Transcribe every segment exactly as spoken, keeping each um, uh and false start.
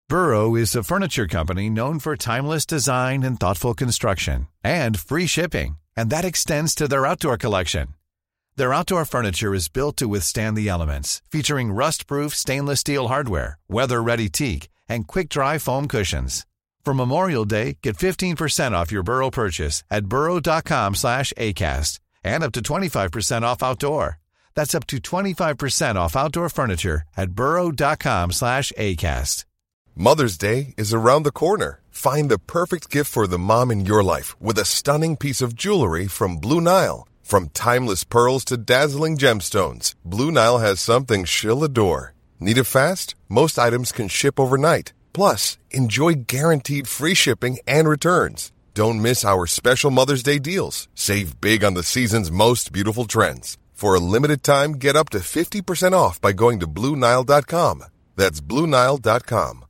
Burrow is a furniture company known for timeless design and thoughtful construction, and free shipping, and that extends to their outdoor collection. Their outdoor furniture is built to withstand the elements, featuring rust-proof stainless steel hardware, weather-ready teak, and quick-dry foam cushions. For Memorial Day, get fifteen percent off your Burrow purchase at burrow.com slash ACAST and up to twenty-five percent off outdoor. That's up to twenty-five percent off outdoor furniture at burrow.com slash ACAST. Mother's Day is around the corner. Find the perfect gift for the mom in your life with a stunning piece of jewelry from Blue Nile. From timeless pearls to dazzling gemstones, Blue Nile has something she'll adore. Need it fast? Most items can ship overnight. Plus, enjoy guaranteed free shipping and returns. Don't miss our special Mother's Day deals. Save big on the season's most beautiful trends. For a limited time, get up to fifty percent off by going to Blue Nile dot com. That's Blue Nile dot com.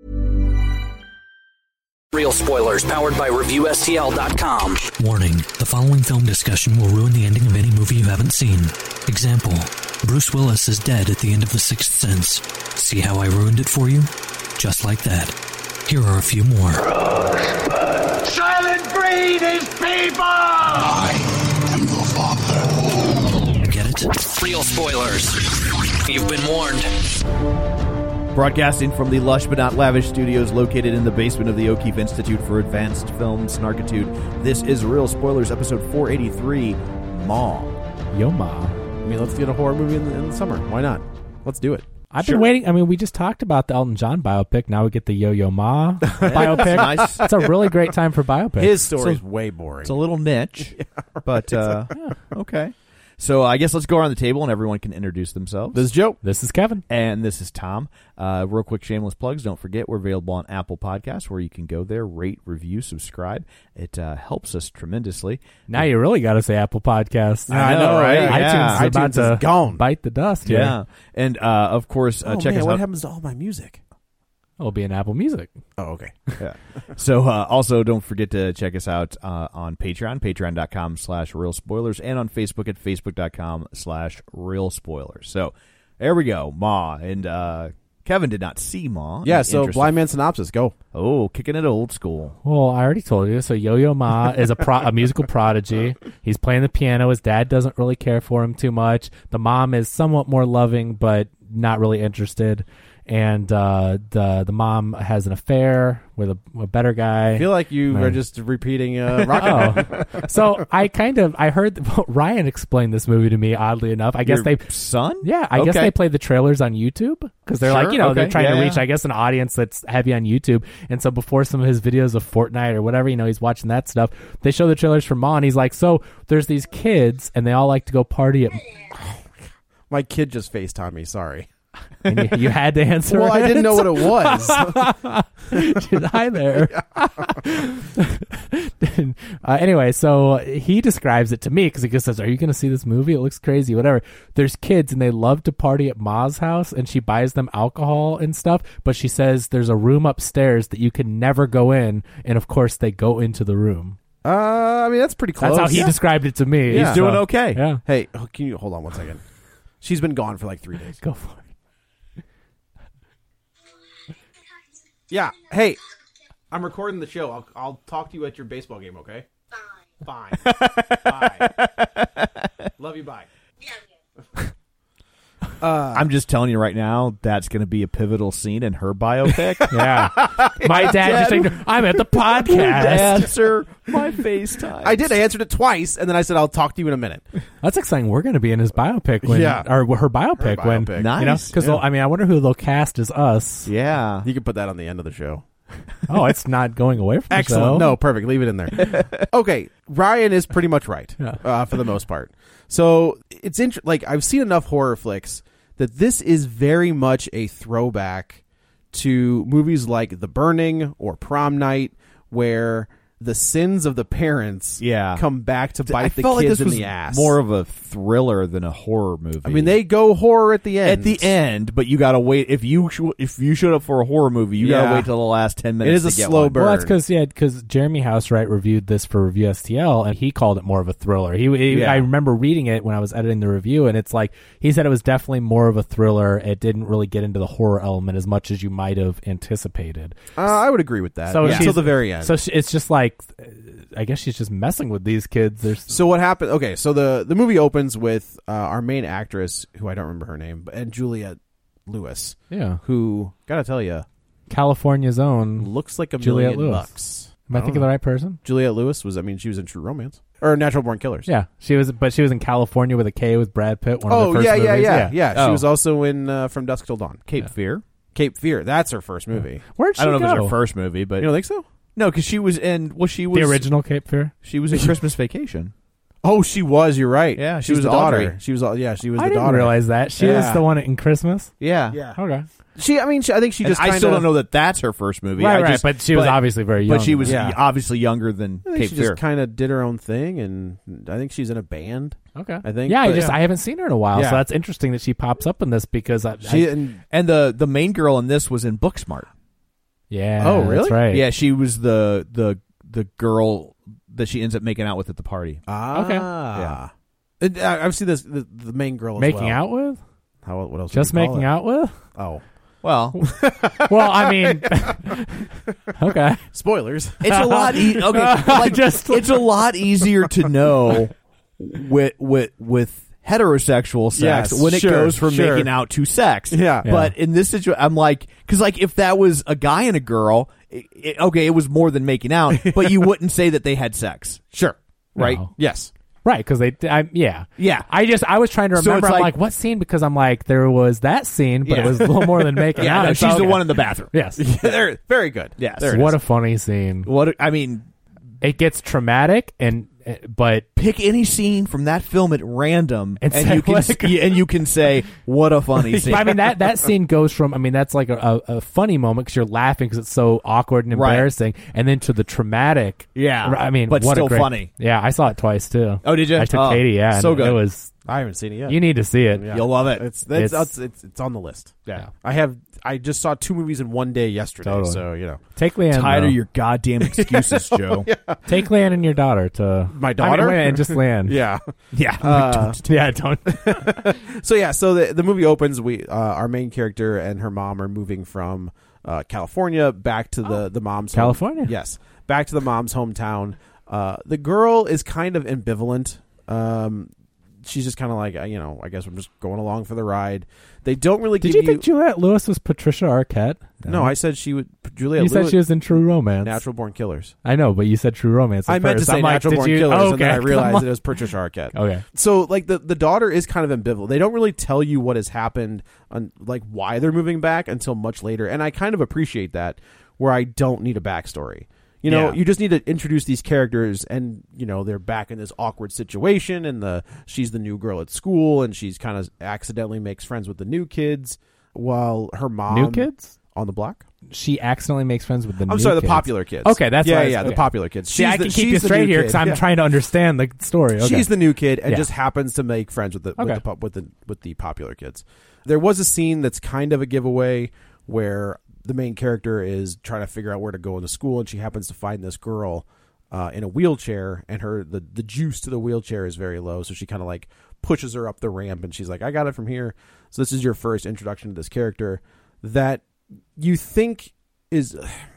Real spoilers powered by Review S T L dot com. Warning, the following film discussion will ruin the ending of any movie you haven't seen. Example, Bruce Willis is dead at the end of The Sixth Sense. See how I ruined it for you? Just like that. Here are a few more. Rosebud. Silent breed is people! I am the father. Get it? Real spoilers. You've been warned. Broadcasting from the lush but not lavish studios located in the basement of the O'Keefe Institute for Advanced Film Snarkitude, this is Real Spoilers, episode four eighty-three, Ma. Yo, Ma. I mean, let's get a horror movie in the, in the summer. Why not? Let's do it. I've Sure. been waiting. I mean, we just talked about the Elton John biopic. Now we get the Yo-Yo Ma biopic. Nice. It's a really great time for biopics. His story is So- way boring. It's a little niche, but uh, yeah, okay. So I guess let's go around the table and everyone can introduce themselves. This is Joe. This is Kevin. And this is Tom. Uh, real quick shameless plugs. Don't forget we're available on Apple Podcasts where you can go there, rate, review, subscribe. It uh, helps us tremendously. Now you really got to say Apple Podcasts. I know, right? iTunes Yeah. is about iTunes to is gone. bite the dust here. Yeah. And, uh, of course, uh, oh, check man, us what out. happens to all my music? It'll be in Apple Music. Oh, okay. Yeah. So uh, also don't forget to check us out uh, on Patreon, patreon.com slash real spoilers, and on Facebook at facebook.com slash real spoilers. So there we go, Ma. And uh, Kevin did not see Ma. Yeah, In so interest Blind of- Man Synopsis, go. Oh, kicking it old school. Well, I already told you. So Yo-Yo Ma is a pro- a musical prodigy. He's playing the piano. His dad doesn't really care for him too much. The mom is somewhat more loving, but not really interested. And uh, the the mom has an affair with a, a better guy. I feel like you Man. are just repeating uh, Rocket. Oh, so I kind of I heard Ryan explained this movie to me. Oddly enough, I guess Your they son. yeah, I guess Okay. they play the trailers on YouTube because they're Sure, like you know they're okay, trying yeah, to reach yeah. I guess an audience that's heavy on YouTube. And so before some of his videos of Fortnite or whatever, you know, he's watching that stuff. They show the trailers for Ma, and he's like, so there's these kids and they all like to go party at. My kid just FaceTimed me. Sorry. And you, you had to answer. Well, I didn't know what it was. Hi there. uh, anyway, so he describes it to me because he just says, "Are you going to see this movie? It looks crazy. Whatever." There's kids and they love to party at Ma's house, and she buys them alcohol and stuff. But she says there's a room upstairs that you can never go in, and of course they go into the room. Uh, I mean, that's pretty close. That's how he Yeah. described it to me. He's So, doing okay. Yeah, Hey, oh, can you hold on one second? She's been gone for like three days. go for it. Yeah. Hey, I'm recording the show. I'll I'll talk to you at your baseball game. Okay. Fine. Fine. Bye. Love you. Bye. Uh, I'm just telling you right now, that's going to be a pivotal scene in her biopic. Yeah, my dad just ignored, I'm at the podcast. Answer my FaceTime. I did. I answered it twice, and then I said, "I'll talk to you in a minute." That's exciting. We're going to be in his biopic when, Yeah. or her biopic, Her when, biopic. you know, Nice. because Yeah. I mean, I wonder who they'll cast as us. Yeah. You can put that on the end of the show. Oh, it's not going away from the Excellent. show. No, perfect. Leave it in there. Okay, Ryan is pretty much right Yeah. uh, for the most part. So it's int- like I've seen enough horror flicks that this is very much a throwback to movies like The Burning or Prom Night, where the sins of the parents Yeah. come back to bite I the felt like kids this in was the ass. more of a thriller than a horror movie. I mean, they go horror at the end. at the end, but you gotta wait. If you sh- if you showed up for a horror movie, you Yeah. gotta wait till the last ten minutes. It is a to get slow one. burn. Well, that's because yeah, because Jeremy Housewright reviewed this for Review S T L, and he called it more of a thriller. He, he Yeah. I remember reading it when I was editing the review, and it's like he said it was definitely more of a thriller. It didn't really get into the horror element as much as you might have anticipated. Uh, I would agree with that. So yeah. she's- until the very end. So she, it's just like, uh, I guess she's just messing with these kids. There's So what happened? Okay, so the the movie opens with uh, our main actress, who I don't remember her name, but and Juliette Lewis, yeah, who gotta tell you California's own. looks like a Juliette million Lewis. bucks. Am I don't thinking know. the right person? Juliette Lewis was. I mean, she was in True Romance or Natural Born Killers. Yeah, she was, but she was in California with a K with Brad Pitt. One of Oh the first yeah, yeah, movies. yeah, yeah, She Oh. was also in uh, From Dusk Till Dawn. Cape Yeah. Fear. Cape Fear. That's her first movie. Where'd she I don't know go? if it was her first movie, but You don't think so? no, because she was in. Well, she was The original Cape Fear. She was in Christmas Vacation. Oh, she was. You're right. Yeah, she she's was the the daughter. daughter. She was. Yeah, she was I the didn't daughter. realize that she was Yeah. the one in Christmas. Yeah, Yeah. Okay, She. I mean, she, I think she And just. I kinda, still don't know that that's her first movie. right, I right. just, but she was obviously very young. But she was Yeah. obviously younger than I think Cape she Fear. just kind of did her own thing, and I think she's in a band. okay. I think. Yeah, I But- just I haven't seen her in a while, Yeah. so that's interesting that she pops up in this because I, She I- and and the the main girl in this was in Booksmart. yeah. Oh, really? That's right. Yeah, she was the the the girl that she ends up making out with at the party. ah, Okay. yeah. And I, I've seen this. The, the main girl as Making well. out with, How? What else? would just you call making it? out with. Oh, Well, Well, I mean, okay. spoilers. it's a lot. E- okay, like Just- it's a lot easier to know with with with heterosexual sex Yes, when it sure, goes from sure. making out to sex. Yeah. Yeah. But in this situation, I'm like, because like if that was a guy and a girl, it, it, okay, it was more than making out, but you wouldn't say that they had sex, Sure. right? No. Yes. Right, because they, I, yeah, Yeah. I just, I was trying to So remember. it's I'm like- like, what scene? Because I'm like, there was that scene, but Yeah. it was a little more than making Yeah, out. no, It's she's the okay. one in the bathroom. Yes. They're very good. Yes. There it What is. a funny scene. What I mean, It gets traumatic, and uh, but pick any scene from that film at random, And and say, you can like- and you can say what a funny scene. I mean that that scene goes from I mean that's like a, a, a funny moment because you're laughing because it's so awkward and Right. embarrassing, and then to the traumatic. Yeah. I mean, But what still a great, funny. Yeah, I saw it twice too. Oh, did you? I took Oh, Katie. Yeah, so and good. It was. I haven't seen it yet. You need to see it. Yeah. You'll love it. It's it's, It's- it's it's it's on the list. Yeah. I have. I just saw two movies in one day yesterday. Totally. So you know, Take Leanne. Tired though. of your goddamn excuses, Joe. Take Leanne and your daughter to My I daughter? mean, and just Leanne. yeah. Yeah. Uh, yeah. Don't. So yeah, so the the movie opens. We uh, our main character and her mom are moving from uh, California back to the the mom's home- California? Yes, back to the mom's hometown. Uh, the girl is kind of ambivalent. Um, she's just kind of like, uh, you know, I guess I'm just going along for the ride. They don't really Did give you think Juliette Lewis was Patricia Arquette? No, I said she would. Juliette You said Lewis, she was in True Romance. Natural Born Killers. I know, but you said True Romance. At I meant to first. say I'm like, Natural did Born you- Killers, oh, and then I okay. realized it was Patricia Arquette. Okay. So, like, the, the daughter is kind of ambivalent. They don't really tell you what has happened, on, like, why they're moving back until much later. And I kind of appreciate that, where I don't need a backstory. You know, Yeah. you just need to introduce these characters, and, you know, they're back in this awkward situation, and the she's the new girl at school, and she's kind of accidentally makes friends with the new kids, while her mom... New kids? On the block? She accidentally makes friends with the. I'm new sorry, the kids. popular kids. Okay, that's yeah, what I was- yeah, the okay. popular kids. See, I the- can keep she's you the straight new here kid. because I'm Yeah. trying to understand the story. Okay. She's the new kid and Yeah. just happens to make friends with the, with, Okay. the pop- with the with the popular kids. There was a scene that's kind of a giveaway where the main character is trying to figure out where to go into school, and she happens to find this girl uh, in a wheelchair, and her the, the juice to the wheelchair is very low, so she kind of like pushes her up the ramp, and she's like, "I got it from here." So this is your first introduction to this character that you think is.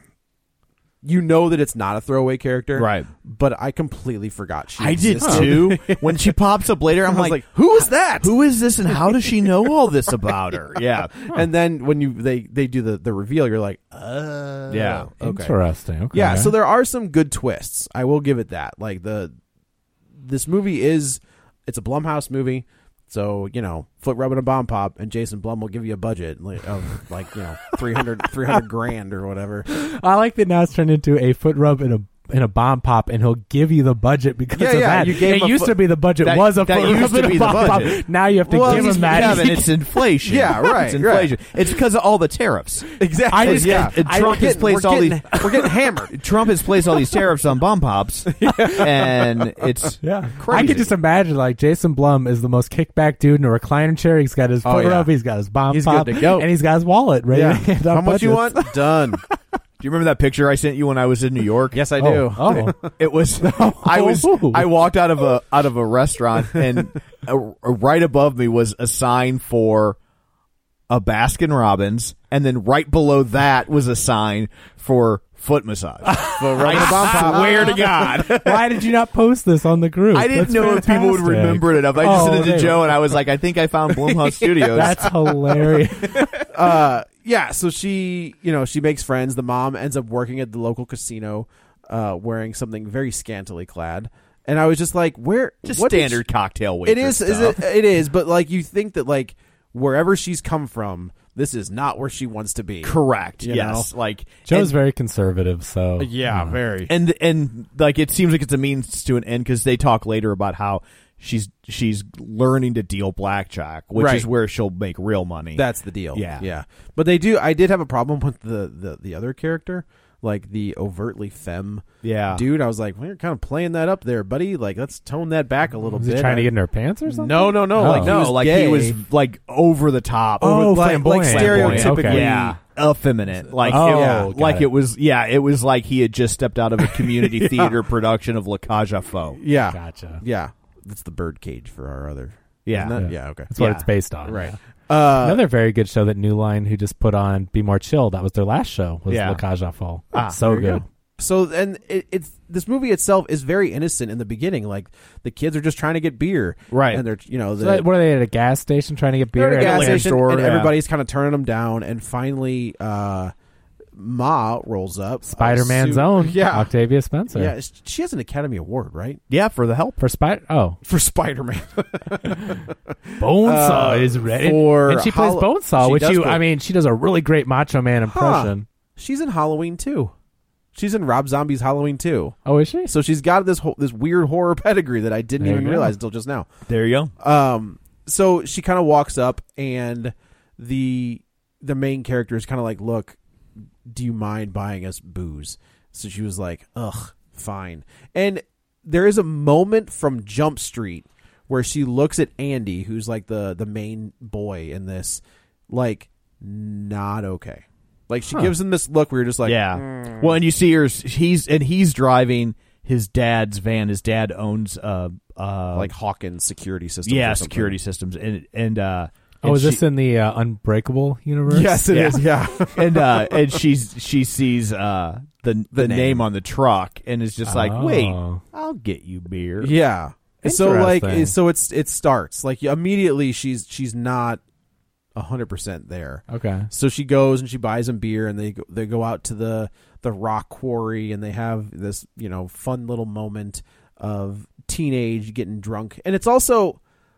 You know that it's not a throwaway character, Right. But I completely forgot she I did existed. too. When she pops up later, I'm I was like, like, "Who is that? Who is this, and how does she know all this about her?" Yeah. And then when you they they do the the reveal, you're like, uh Yeah. okay, Interesting. Okay. yeah. So there are some good twists. I will give it that. Like the this movie is it's a Blumhouse movie, so you know, foot rub and a bomb pop, and Jason Blum will give you a budget like, of like you know three hundred, three hundred grand or whatever. I like that now it's turned into a foot rub and a in a bomb pop, and he'll give you the budget because Yeah, of yeah, that. you gave it him a used fu- to be the budget That- was a that foot used rub to and a be the bomb pop. budget. Now you have to Well, give he's- him that. Kevin, it's inflation. Yeah, right, It's inflation. It's because of all the tariffs. Exactly. I just- yeah. and I- Trump we're has getting- placed we're all getting- these. We're getting hammered. Trump has placed all these tariffs on bomb pops, and it's Yeah, crazy. I could just imagine like Jason Blum is the most kickback dude in a recliner chair. He's got his Oh, foot yeah. rub, he's got his bomb He's pop, good to go. and he's got his wallet ready Yeah. to hand out How much you budgets. want? Done. Do you remember that picture I sent you when I was in New York? Yes, I do. Oh, oh. It was. I was. I walked out of a out of a restaurant, and uh, right above me was a sign for a Baskin Robbins, and then right below that was a sign for foot massage. I swear to God, Why did you not post this on the group? I didn't That's know if people would fantastic. remember it enough. I just Oh, sent it to they- Joe, and I was like, I think I found Blumhouse Studios. That's hilarious. uh, yeah, so she, you know, she makes friends. The mom ends up working at the local casino, uh, wearing something very scantily clad. And I was just like, where? just what did standard cocktail she- waitress It is, is stuff. it, it is, but like you think that like wherever she's come from, this is not where she wants to be. Correct. You Yes. Like Joe's and- very conservative, so Yeah, very. and and like it seems like it's a means to an end because they talk later about how she's she's learning to deal blackjack, which Right. is where she'll make real money. That's the deal. Yeah. yeah. But they do. I did have a problem with the the, the other character, like the overtly femme yeah, dude. I was like, well, you're kind of playing that up there, buddy. Like, let's tone that back a little was bit. he trying to get in her pants or something? No, no, no. Oh. Like, he no, was like gay. he was like over the top. Oh, Over- like, flamboyant. like stereotypically. Flamboyant, okay. Yeah, effeminate. Like Oh, it, got like it. it was. Yeah, it was like he had just stepped out of a community theater production of La Cage aux Folles. Yeah, Gotcha. yeah. That's the birdcage for our other. Yeah. Isn't it? Yeah. yeah. Okay. That's what Yeah. it's based on. Right. yeah. Uh, Another very good show that New Line, who just put on Be More Chill, that was their last show, was Yeah. La Cage aux Folles. Ah, so there you good. go. So and it, it's this movie itself is very innocent in the beginning. Like the kids are just trying to get beer, Right. And they're you know So the, that- what are they at a gas station trying to get beer? they're at a And gas like- station, store, and yeah. everybody's kind of turning them down. And finally, uh, Ma rolls up, Spider-Man's uh, su- own, yeah, Octavia Spencer. yeah. She has an Academy Award, right, Yeah, for the help. For Spider. Oh, for Spider-Man. Bonesaw Uh, is ready, for and she plays Hol- Bonesaw, she which does you. play- I mean, she does a really great Macho Man impression. She's in Halloween too. She's in Rob Zombie's Halloween too. Oh, is she? So she's got this whole, this weird horror pedigree that I didn't There even you go. realize until just now. There you go. Um, so she kind of walks up, and the the main character is kind of like, "Look, do you mind buying us booze?" So she was like, "Ugh, fine." And there is a moment from Jump Street where she looks at Andy, who's like the the main boy in this, like not okay. Like she Huh. gives him this look where you're just like, yeah. Well, and you see her. He's and he's driving his dad's van. His dad owns uh uh like Hawkins security system. yeah security systems and and uh. Oh, and is she- this in the uh, Unbreakable universe? Yes, it Yeah. is. Yeah. and uh and she's she sees uh the the, name. name. on the truck and is just like, Oh. wait, I'll get you beer. Yeah. So like Interesting. so it's it starts like immediately she's she's not a hundred percent there. Okay. So she goes and she buys him beer, and they go, they go out to the the rock quarry, and they have this you know fun little moment of teenage getting drunk, and it's also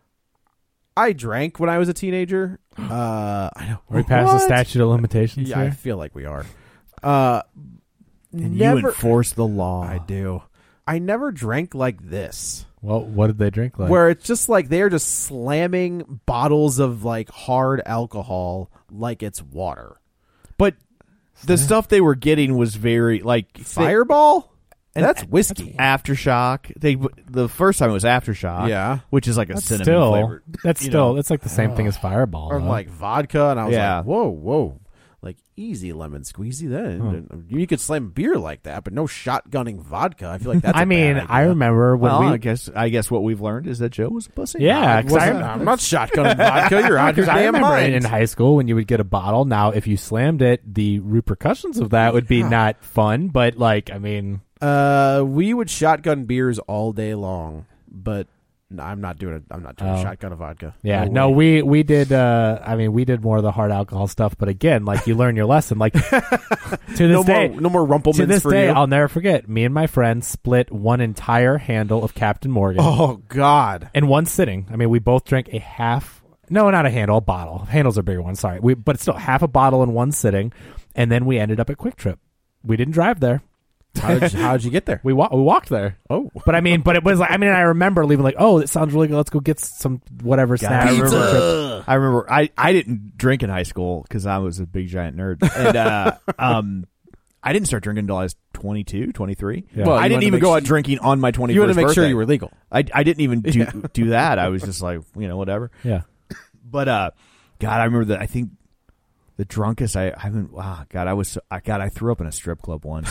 I drank when I was a teenager. Uh, I know Are we past the What? statute of limitations Yeah, I here? feel like we are. Uh, And never, you enforce the law. I do. I never drank like this. Well, what did they drink like? Where it's just like they're just slamming bottles of like hard alcohol like it's water. But the stuff they were getting was very like they- Fireball? and That's whiskey. Aftershock. They the first time it was Aftershock. Yeah. which is like a that's cinnamon still flavor. that's you still know. that's like the same thing as Fireball. Or though. like vodka, and I was Yeah. like, whoa, whoa. Like easy lemon squeezy then. You could slam beer like that, but no shotgunning vodka. I feel like that's a I mean, bad I idea. remember when Well, we I guess I guess what we've learned is that Joe was a pussy. Yeah, 'cause I Wasn't- remember- I'm not shotgunning vodka. You're out of your Because I damn remember mind. in high school when you would get a bottle. Now, if you slammed it, the repercussions of that would be not fun. But like, I mean, Uh, we would shotgun beers all day long, but no, I'm not doing it. I'm not doing Oh. a shotgun of vodka. yeah, No no, way. we we did. Uh, I mean, we did more of the hard alcohol stuff. But again, like you learn your lesson. Like to this no day, more, no more Rumplemans to this for day, you. I'll never forget. Me and my friend split one entire handle of Captain Morgan Oh God! in one sitting. I mean, we both drank a half. No, not a handle, a bottle. Handles are bigger ones. Sorry, we but still half a bottle in one sitting, and then we ended up at Quick Trip. We didn't drive there. How did you, how did you get there? We wa- we walked there. Oh, but I mean, but it was like I mean, I remember leaving like, oh, it sounds really good. Let's go get some whatever God, snacks. I remember, I remember I, I didn't drink in high school because I was a big giant nerd, and uh, um, I didn't start drinking until I was twenty-two, twenty-three. Yeah. Well, I you didn't wanted to even make go sure- out drinking on my twenty-first you want to make birthday. sure you were legal. I, I didn't even do Yeah. do that. I was just like, you know, whatever. Yeah. But uh, God, I remember that. I think the drunkest I, I haven't. Wow, God, I was. So, I God, I threw up in a strip club once,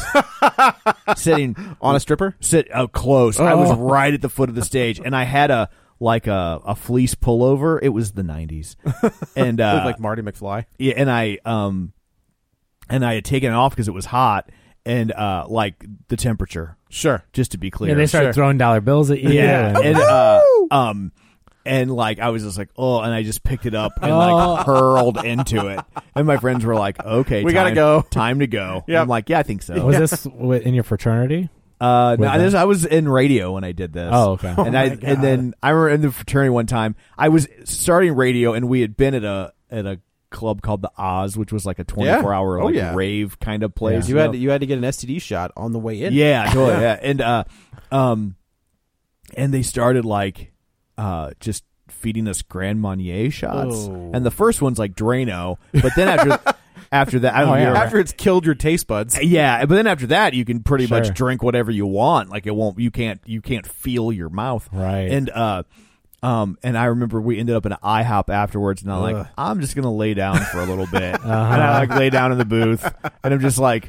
sitting On a stripper? Sit uh, close. I was Oh. right at the foot of the stage, and I had a like a, a fleece pullover. It was the nineties, and uh, Looked like Marty McFly. yeah, and I um, and I had taken it off because it was hot, and uh, like the temperature, Sure. just to be clear. Yeah, they started Sure. throwing dollar bills at you. Yeah, and- and uh, um, and like I was just like, oh, and I just picked it up and Oh. like hurled into it, and my friends were like, okay, We time, gotta go. time to go. Yep. I'm like, yeah, I think so. was this wi- in your fraternity? Uh, no, With this, I was in radio when I did this. Oh, okay. And Oh I my and God. then I remember in the fraternity one time I was starting radio, and we had been at a at a club called the Oz, which was like a twenty-four hour Oh, like yeah. rave kind of place. You you had know? to, you had to get an S T D shot on the way in. Yeah, totally. Yeah, and uh, um, and they started like uh just feeding us Grand Marnier shots, Oh. and the first one's like Drano, but then after after that, I don't Oh, yeah. know. After it's killed your taste buds. Yeah, but then after that, you can pretty Sure. much drink whatever you want. Like it won't, you can't, you can't feel your mouth. Right. And uh, um, and I remember we ended up in an IHOP afterwards, and I'm Ugh. like, I'm just gonna lay down for a little bit, Uh-huh. and I like lay down in the booth, and I'm just like.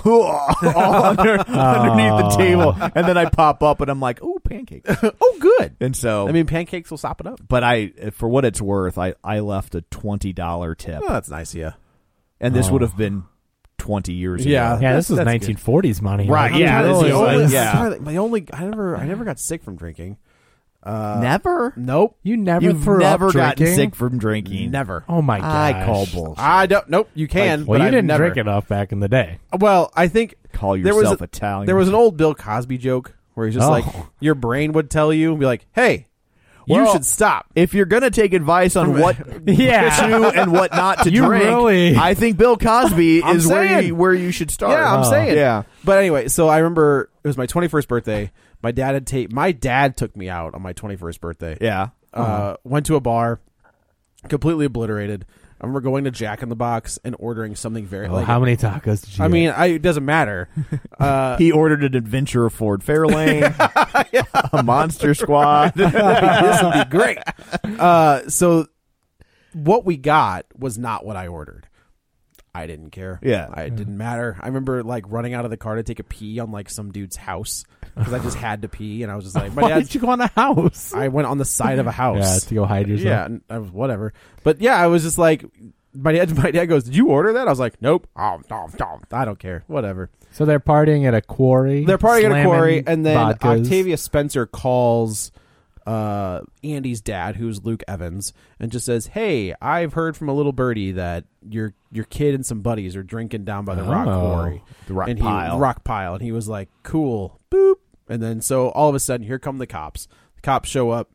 all under, underneath the table, and then I pop up and I'm like, "Oh, pancakes!" Oh, good. And so, I mean, pancakes will sop it up. but I, for what it's worth, I, I left a twenty dollar tip, Oh, that's nice, yeah. and this Oh. would have been twenty years Yeah. ago. Yeah, That's- this was that's nineteen forties money. Right, Like, yeah, really, this is the like- only, yeah. my only, I never, I never got sick from drinking. Uh, Never. Nope. You never You've threw never up gotten drinking? sick from drinking. Never. Oh my I gosh. call bullshit. I don't. Nope. You can. Like, Well, but you I've didn't never. drink enough back in the day. Well, I think Call there was yourself a- Italian. there was an old Bill Cosby joke where he's just Oh. like, your brain would tell you and be like, "Hey, you Well, should stop." If you're gonna take advice on what Yeah. to and what not to You drink, really- I think Bill Cosby I'm is where saying. you, where you should start. Yeah, I'm Oh. saying. Yeah. But anyway, so I remember it was my twenty-first birthday. My dad had ta- my dad took me out on my twenty-first birthday. Yeah. Uh, went to a bar, completely obliterated. I remember going to Jack in the Box and ordering something very Oh, like. how many tacos did you I get? mean, I, it doesn't matter. Uh, He ordered an adventure of Ford Fairlane, a Monster Squad. this would be great. Uh, so what we got was not what I ordered. I didn't care. Yeah. I, it didn't matter. I remember like running out of the car to take a pee on like some dude's house because I just had to pee, and I was just like, my Why dad's. did you go on a house? I went on the side of a house. Yeah, to go hide yourself. Yeah, and I was whatever. But yeah, I was just like, my dad. My dad goes, "Did you order that?" I was like, "Nope." Oh, no, no, I don't care. Whatever. So they're partying at a quarry. They're partying at a slamming quarry, and then vodkas. Octavia Spencer calls uh, Andy's dad, who's Luke Evans, and just says, "Hey, I've heard from a little birdie that your your kid and some buddies are drinking down by the rock Oh. quarry, The rock and he, pile. rock pile." And he was like, "Cool, boop." And then so all of a sudden, here come the cops. The cops show up,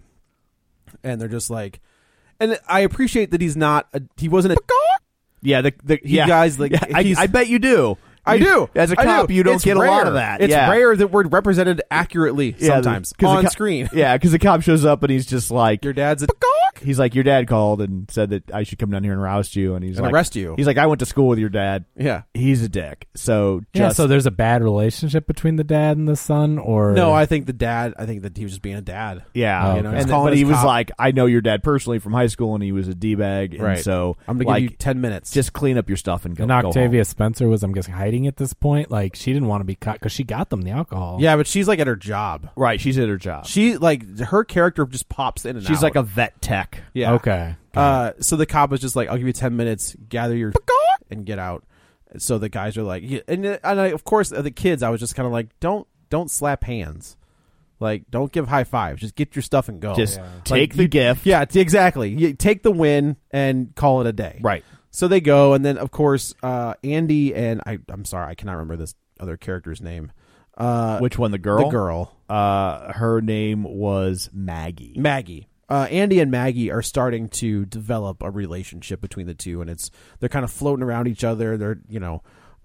and they're just like, and I appreciate that he's not, a, he wasn't a. Yeah, the, the He yeah. guys, like, Yeah, I, he's- I bet you do. I You- do. As a I cop, do. you don't It's get a lot rare. of that. It's yeah. rare that we're represented accurately Yeah, sometimes 'cause the on co- screen. Yeah, because the cop shows up and he's just like, Your dad's a he's like, your dad called and said that I should come down here and roust you, and he's And like, arrest you. He's like, I went to school with your dad. yeah. He's a dick. So Yeah, just so there's a bad relationship between the dad and the son, or No, I think the dad. I think that he was just being a dad. yeah, Oh, you know, okay. and He's calling but his he was cop. like, I know your dad personally from high school, and he was a d bag, and Right. so I'm gonna like, give you ten minutes. just clean up your stuff and go. and go Octavia home. Spencer was, I'm guessing, hiding at this point. Like she didn't want to be caught because she got them the alcohol. yeah, but she's like at her job. Right, she's at her job. She like her character just pops in and She's out. like a vet tech. yeah. Okay. Uh, so the cop was just like, "I'll give you ten minutes. Gather your and get out." So the guys are like, yeah, and and I, of course the kids. I was just kind of like, "Don't don't slap hands, like don't give high fives. Just get your stuff and go. Just Yeah. take Like, the you- gift. Yeah, t- exactly. You take the win and call it a day. Right. So they go, and then of course uh, Andy and I. I'm sorry, I cannot remember this other character's name. Uh, Which one? The girl. The girl, Uh, her name was Maggie. Maggie. Uh, Andy and Maggie are starting to develop a relationship between the two, and it's they're kind of floating around each other. They're you know, uh,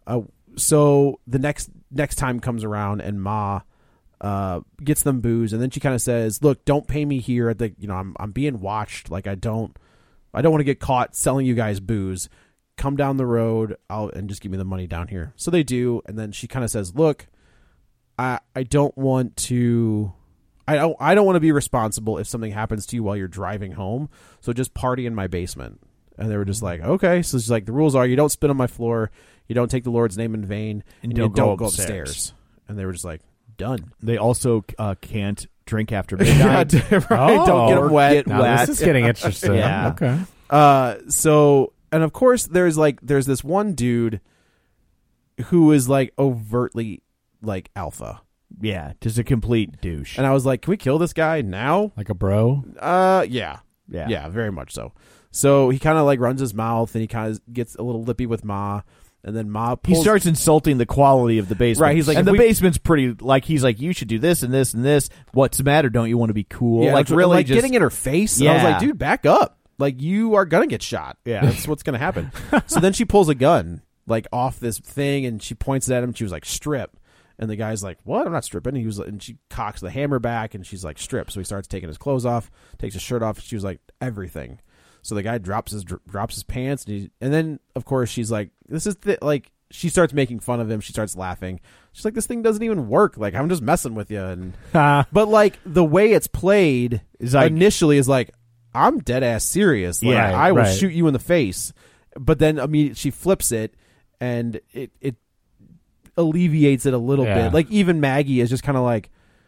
so the next next time comes around and Ma uh, gets them booze, and then she kind of says, "Look, don't pay me here at the you know I'm I'm being watched. Like I don't I don't want to get caught selling you guys booze. Come down the road, I'll and just give me the money down here." So they do, and then she kind of says, "Look, I I don't want to." I don't, I don't want to be responsible if something happens to you while you're driving home. So just party in my basement. And they were just like, okay. So it's like, the rules are you don't spit on my floor. You don't take the Lord's name in vain. And, and don't you don't go go upstairs. upstairs. And they were just like, done. They also uh, can't drink after midnight. Yeah, right. Oh, Don't get or them wet. get Now wet. this is getting interesting. Yeah. Okay. Uh, so, and of course, there's like, there's this one dude who is like overtly like alpha. Yeah, just a complete douche. And I was like, can we kill this guy now? Like a bro. Uh, yeah. Yeah. Yeah, very much so. So he kind of like runs his mouth and he kind of gets a little lippy with Ma. And then Ma He pulls... starts insulting the quality of the basement. Right, he's like, and if the we- basement's pretty, like, he's like, you should do this and this and this. What's the matter? Don't you want to be cool? Yeah, like, that's- really like just... getting in her face. And I was Yeah. like, dude, back up. Like, you are going to get shot. Yeah. That's what's going to happen. So then she pulls a gun, like, off this thing, and she points it at him. She was like, strip. And the guy's like, what? I'm not stripping. And he was, and she cocks the hammer back, and she's like, strip. So he starts taking his clothes off, takes his shirt off. And she was like, everything. So the guy drops his dr- drops his pants, and, he, and then of course she's like, this is the, like, she starts making fun of him. She starts laughing. She's like, this thing doesn't even work. Like, I'm just messing with you. And but like the way it's played is like, initially is like, I'm dead ass serious. Like, Yeah, I will right. shoot you in the face. But then immediately she flips it, and it it alleviates it a little Yeah. bit. Like even Maggie is just kind of like,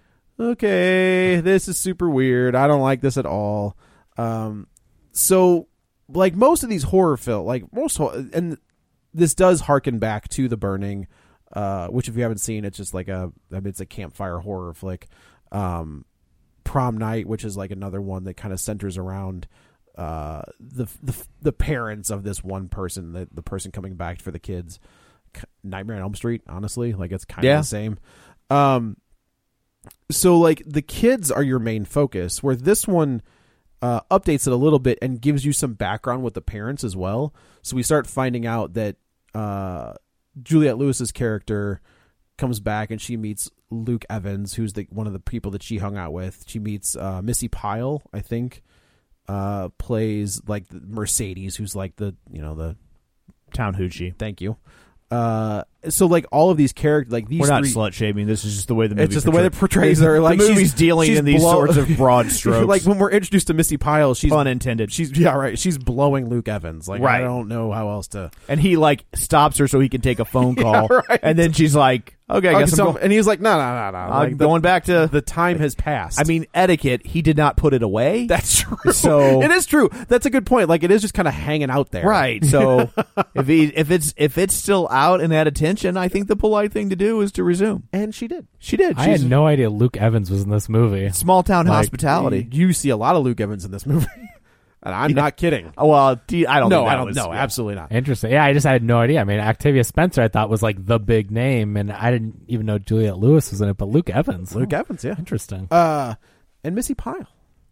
okay, this is super weird. I don't like this at all. Um, so like most of these horror film, like most, ho- and this does harken back to The Burning, uh, which if you haven't seen, it's just like a, I mean, it's a campfire horror flick. Um, Prom Night, which is like another one that kind of centers around uh, the, the the parents of this one person, the the person coming back for the kids. Nightmare on Elm Street, honestly, like it's kind of Yeah. the same. Um, so like the kids are your main focus, where this one uh, updates it a little bit and gives you some background with the parents as well. So we start finding out that uh, Juliette Lewis's character comes back and she meets Luke Evans, who's the one of the people that she hung out with. She meets uh, Missy Pyle, I think, uh, plays like the Mercedes, who's like the you know the Town hoochie. thank you. Uh, so like all of these characters, like these We're not three, slut shaming. This is just the way the movie. it's just the way that portrays her. Like the movie's she's, dealing she's in these blow- sorts of broad strokes. Like when we're introduced to Missy Pyle, she's pun intended. she's yeah right. She's blowing Luke Evans. Like Right. I don't know how else to. And he like stops her so he can take a phone call. Yeah, right. And then she's like, "Okay, I Okay, guess so- I'm, go- and he's like, no, no, no, no. I'm Like, the, going back to." the time has passed. I mean, etiquette. He did not put it away. that's true. So- it is true. That's a good point. Like it is just kind of hanging out there, Right. So if he if it's if it's still out and at attention, I think the polite thing to do is to resume. And she did. She did. I She's had no idea Luke Evans was in this movie. small town Like, hospitality. You see a lot of Luke Evans in this movie, and I'm not kidding. Oh, well, do- I don't. No, think that I don't. was- No, yeah. absolutely not. Interesting. Yeah, I just had no idea. I mean, Octavia Spencer I thought was like the big name, and I didn't even know Juliette Lewis was in it, but Luke Evans. Luke Oh, Evans, yeah. Interesting. Uh, and Missy Pyle.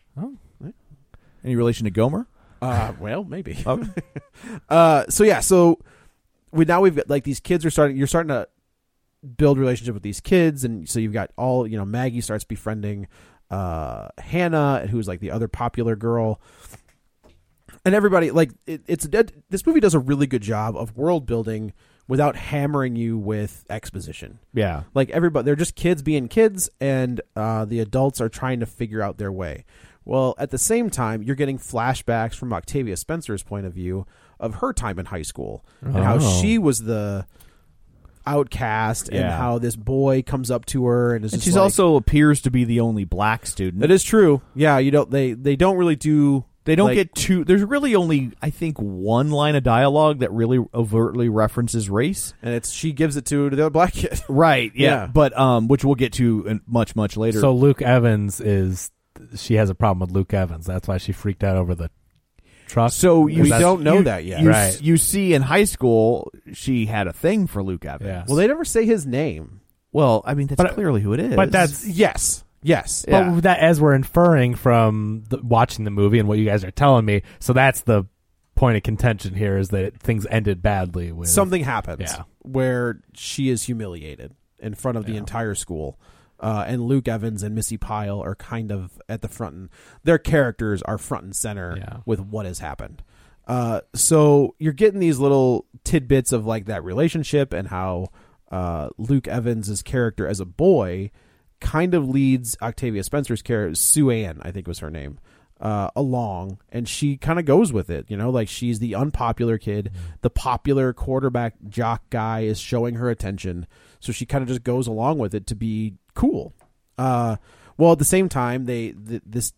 Any relation to Gomer? Uh, well, maybe. Okay. Uh, so yeah, so we now we've got like these kids are starting. You're starting to build relationship with these kids, and so you've got all you know. Maggie starts befriending uh, Hannah, who's like the other popular girl, and everybody like it, it's dead. This movie does a really good job of world building without hammering you with exposition. Yeah. Like everybody, they're just kids being kids, and uh, the adults are trying to figure out their way. Well, at the same time, you're getting flashbacks from Octavia Spencer's point of view of her time in high school and how Oh. she was the outcast, and Yeah. how this boy comes up to her and is And just she's like- also appears to be the only black student. that is true. Yeah, you don't. They they don't really do. They don't like- get too. There's really only, I think, one line of dialogue that really overtly references race. and it's she gives it to the other black kid. Right. Yeah. Yeah. But um, which we'll get to in much much later. So Luke Evans is she has a problem with Luke Evans. That's why she freaked out over the truck. So you We That's- don't know you- that yet. You, Right. you see, in high school, she had a thing for Luke Evans. Yeah. Well, they never say his name. Well, I mean, that's But- clearly who it is. but that's Yes. Yes. Yeah. But that, as we're inferring from the, watching the movie and what you guys are telling me, so that's the point of contention here is that things ended badly. With Something happens Yeah. where she is humiliated in front of the Yeah. entire school. Uh, and Luke Evans and Missy Pyle are kind of at the front. And their characters are front and center Yeah. with what has happened. Uh, so you're getting these little tidbits of like that relationship and how uh, Luke Evans' character as a boy kind of leads Octavia Spencer's character, Sue Ann, I think was her name, uh, along, and she kind of goes with it. You know, like she's the unpopular kid. The popular quarterback jock guy is showing her attention, so she kind of just goes along with it to be cool. Uh, well, at the same time, they th- this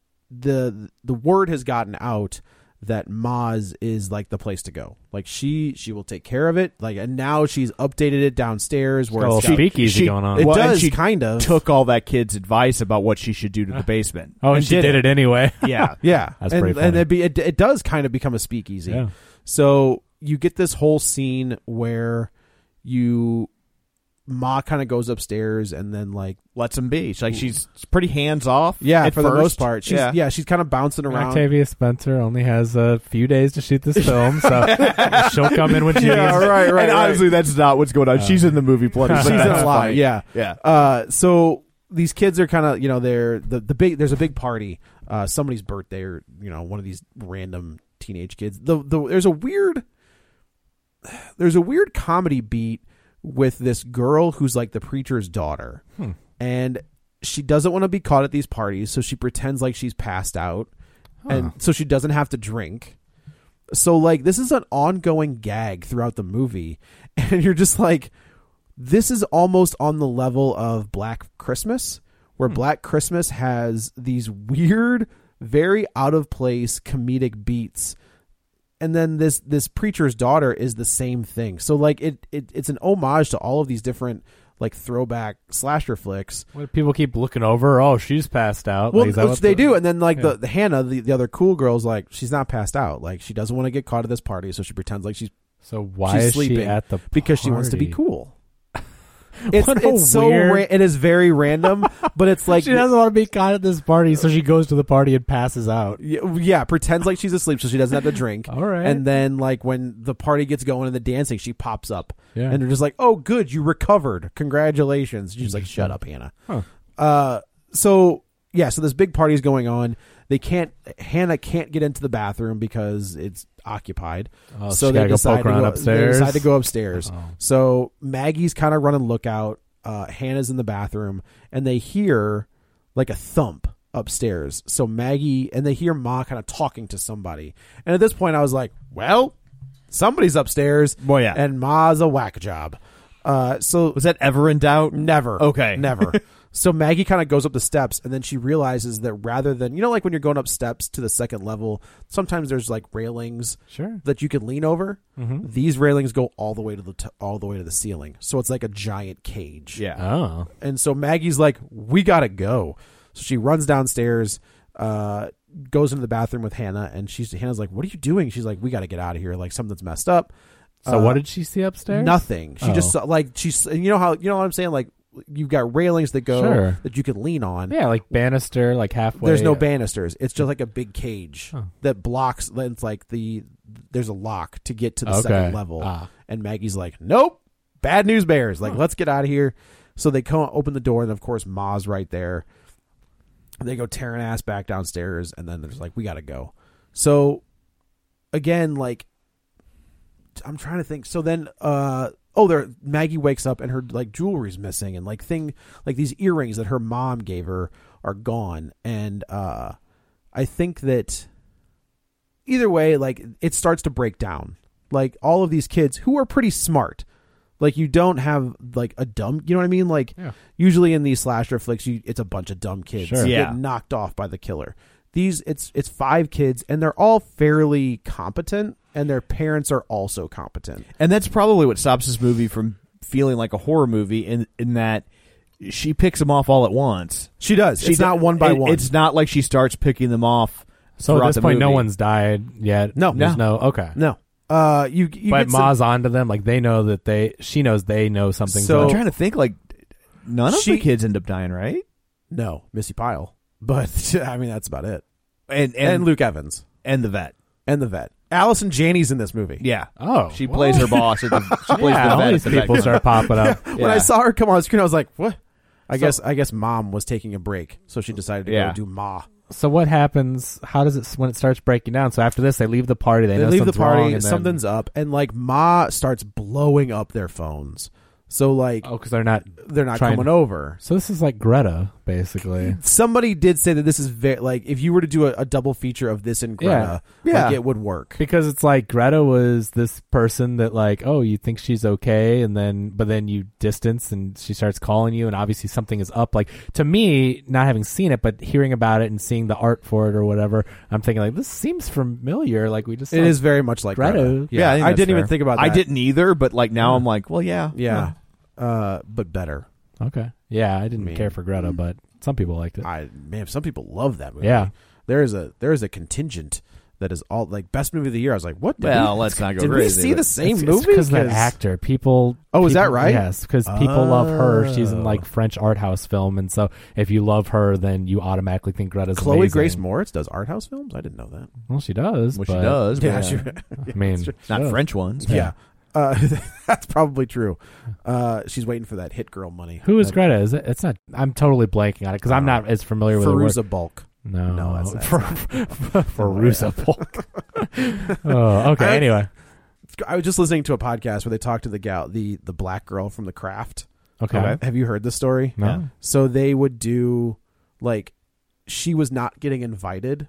the the word has gotten out that Maz is like the place to go. Like she she will take care of it. Like, and now she's updated it downstairs where got a it's little got- speakeasy she- going on. It Well, and does she kind of Took all that kid's advice about what she should do to the basement. oh, and, and she did did it. it, anyway. Yeah. Yeah, That's and, pretty and funny. it, be, it it does kind of become a speakeasy. Yeah. So you get this whole scene where you Ma kind of goes upstairs and then like Lets him be. She's like she's pretty hands off. yeah at for the first. most part she's yeah, yeah. she's kind of bouncing around. Octavia Spencer only has a few days to shoot this film, so she'll come in when she Yeah, needs. right, right. and honestly, that's not what's going on. She's in the movie plenty. She's but in that's a lot. fine. Yeah, Yeah. Uh, so these kids are kind of you know they're the the big there's a big party, uh, somebody's birthday or you know one of these random teenage kids. The the there's a weird there's a weird comedy beat with this girl who's like the preacher's daughter, Hmm. and she doesn't want to be caught at these parties, so she pretends like she's passed out, and so she doesn't have to drink. So like this is an ongoing gag throughout the movie, and you're just like, this is almost on the level of Black Christmas, where Hmm. Black Christmas has these weird, very out of place comedic beats. And then this this preacher's daughter is the same thing. So like it, it it's an homage to all of these different like throwback slasher flicks. What, people keep looking over. Oh, she's passed out. Well, Like, is that which what they the- do, and then like Yeah. the, the Hannah, the, the other cool girl's like she's not passed out. Like she doesn't want to get caught at this party, so she pretends like she's So why she's is sleeping she at the because she wants to be party? cool. It's, What a it's so weird- ra- it is very random, but it's like She doesn't want to be caught at this party, so she goes to the party and passes out. Yeah, yeah, pretends like she's asleep so she doesn't have to drink. All right. And then like when the party gets going and the dancing, she pops up. Yeah. And they're just like, "Oh, good, you recovered. Congratulations." She's like, "Shut up, Hannah." Huh. Uh so yeah, so this big party is going on. They can't Hannah can't get into the bathroom because it's occupied. Oh, so so she they gotta go decide poke to around go, upstairs? They decide to go upstairs. Oh. So Maggie's kind of running lookout. Uh, Hannah's in the bathroom, and they hear like a thump upstairs. So Maggie and they hear Ma kind of talking to somebody. And at this point, I was like, "Well, somebody's upstairs." Well, yeah. And Ma's a whack job. Uh, so Was that ever in doubt? never, Okay. never. So Maggie kind of goes up the steps, and then she realizes that rather than you know, like when you're going up steps to the second level, sometimes there's like railings Sure. that you can lean over. Mm-hmm. These railings go all the way to the t- all the way to the ceiling, so it's like a giant cage. Yeah. Oh. And so Maggie's like, "We gotta go." So she runs downstairs, uh, goes into the bathroom with Hannah, and she's Hannah's like, "What are you doing?" She's like, "We gotta get out of here. Like something's messed up." So Uh, what did she see upstairs? Nothing. She Oh. just saw, like she's you know how you know what I'm saying, like you've got railings that go Sure. that you can lean on. Yeah, like banister, like halfway. There's no banisters. It's just like a big cage Huh. that blocks. It's like the there's a lock to get to the Okay. second level. Ah. And Maggie's like, "Nope, bad news bears. Like, let's get out of here." So they come open the door, and of course, Ma's right there. They go tearing ass back downstairs, and then they're just like, "We got to go." So again, like I'm trying to think. So then, uh, oh, there Maggie wakes up and her like jewelry's missing, and like thing like these earrings that her mom gave her are gone. And uh, I think that either way, like it starts to break down. Like all of these kids who are pretty smart. Like you don't have like a dumb, you know what I mean? Like Yeah. usually in these slasher flicks, you it's a bunch of dumb kids Sure. that Yeah. get knocked off by the killer. These it's it's five kids, and they're all fairly competent, and their parents are also competent. And that's probably what stops this movie from feeling like a horror movie in in that she picks them off all at once. She does. She it's do- not one by it- one. It's not like she starts picking them off. So at throughout this the point, no movie. one's died yet. No. There's no. Okay. no. Uh, you, you But get some- Ma's onto them. Like they know that they. She knows they know something. So- I'm trying to think. Like none of She- the kids end up dying, right? no Missy Pyle, but I mean that's about it. And And, and Luke Evans and the vet. and the vet. Allison Janney's in this movie. Yeah. Oh, She what? plays her boss. At the, she plays Yeah, the all vet these at the people vet start popping up. When Yeah. I saw her come on screen, I was like, what? I guess I guess mom was taking a break, so she decided to Yeah. go do Ma. So what happens? How does it when it starts breaking down? So after this, they leave the party. They, They know leave the something's wrong, party, and then- something's up, and like Ma starts blowing up their phones. So like Oh, because they're not. they're not trying- coming over. So this is like Greta, basically. Somebody did say that this is very like if you were to do a, a double feature of this and Greta, Yeah. Yeah. like it would work. Because it's like Greta was this person that like, oh, you think she's okay, and then but then you distance, and she starts calling you, and obviously something is up. Like to me, not having seen it, but hearing about it and seeing the art for it or whatever, I'm thinking like this seems familiar. Like we just It saw is very much like Greta. Greta. Yeah, I, think I that's didn't even fair. think about that. I didn't either, but like now I'm like, well, yeah, Yeah, uh, but better. Okay, yeah, I didn't I mean- care for Greta, but some people liked it. I man, some people love that movie. Yeah. there is a there is a contingent that is all like best movie of the year. I was like, what? Did Well, we, let's not go Did crazy, we see but the same It's- movie? It's because that actor. People. Oh, is that people- right? Yes, because people love her. She's in Oh. like French art house film, and so if you love her, then you automatically think Greta's Chloe amazing. Grace Moritz does art house films. I didn't know that. Well, she does. Well, she but- does. but Yeah, yeah. she- I mean, Not she does. French ones. Yeah, uh, that's probably true. Uh, she's waiting for that hit girl money. Who is That- Greta? Is it? It's not. I'm totally blanking on it because I'm not as familiar with her work. Feruza Balk. No, No, that's- that's for Feruza Balk. Oh, okay. I- Anyway, I was just listening to a podcast where they talked to the gal, the the black girl from The Craft. okay. Have you heard the story? No. So they would do like she was not getting invited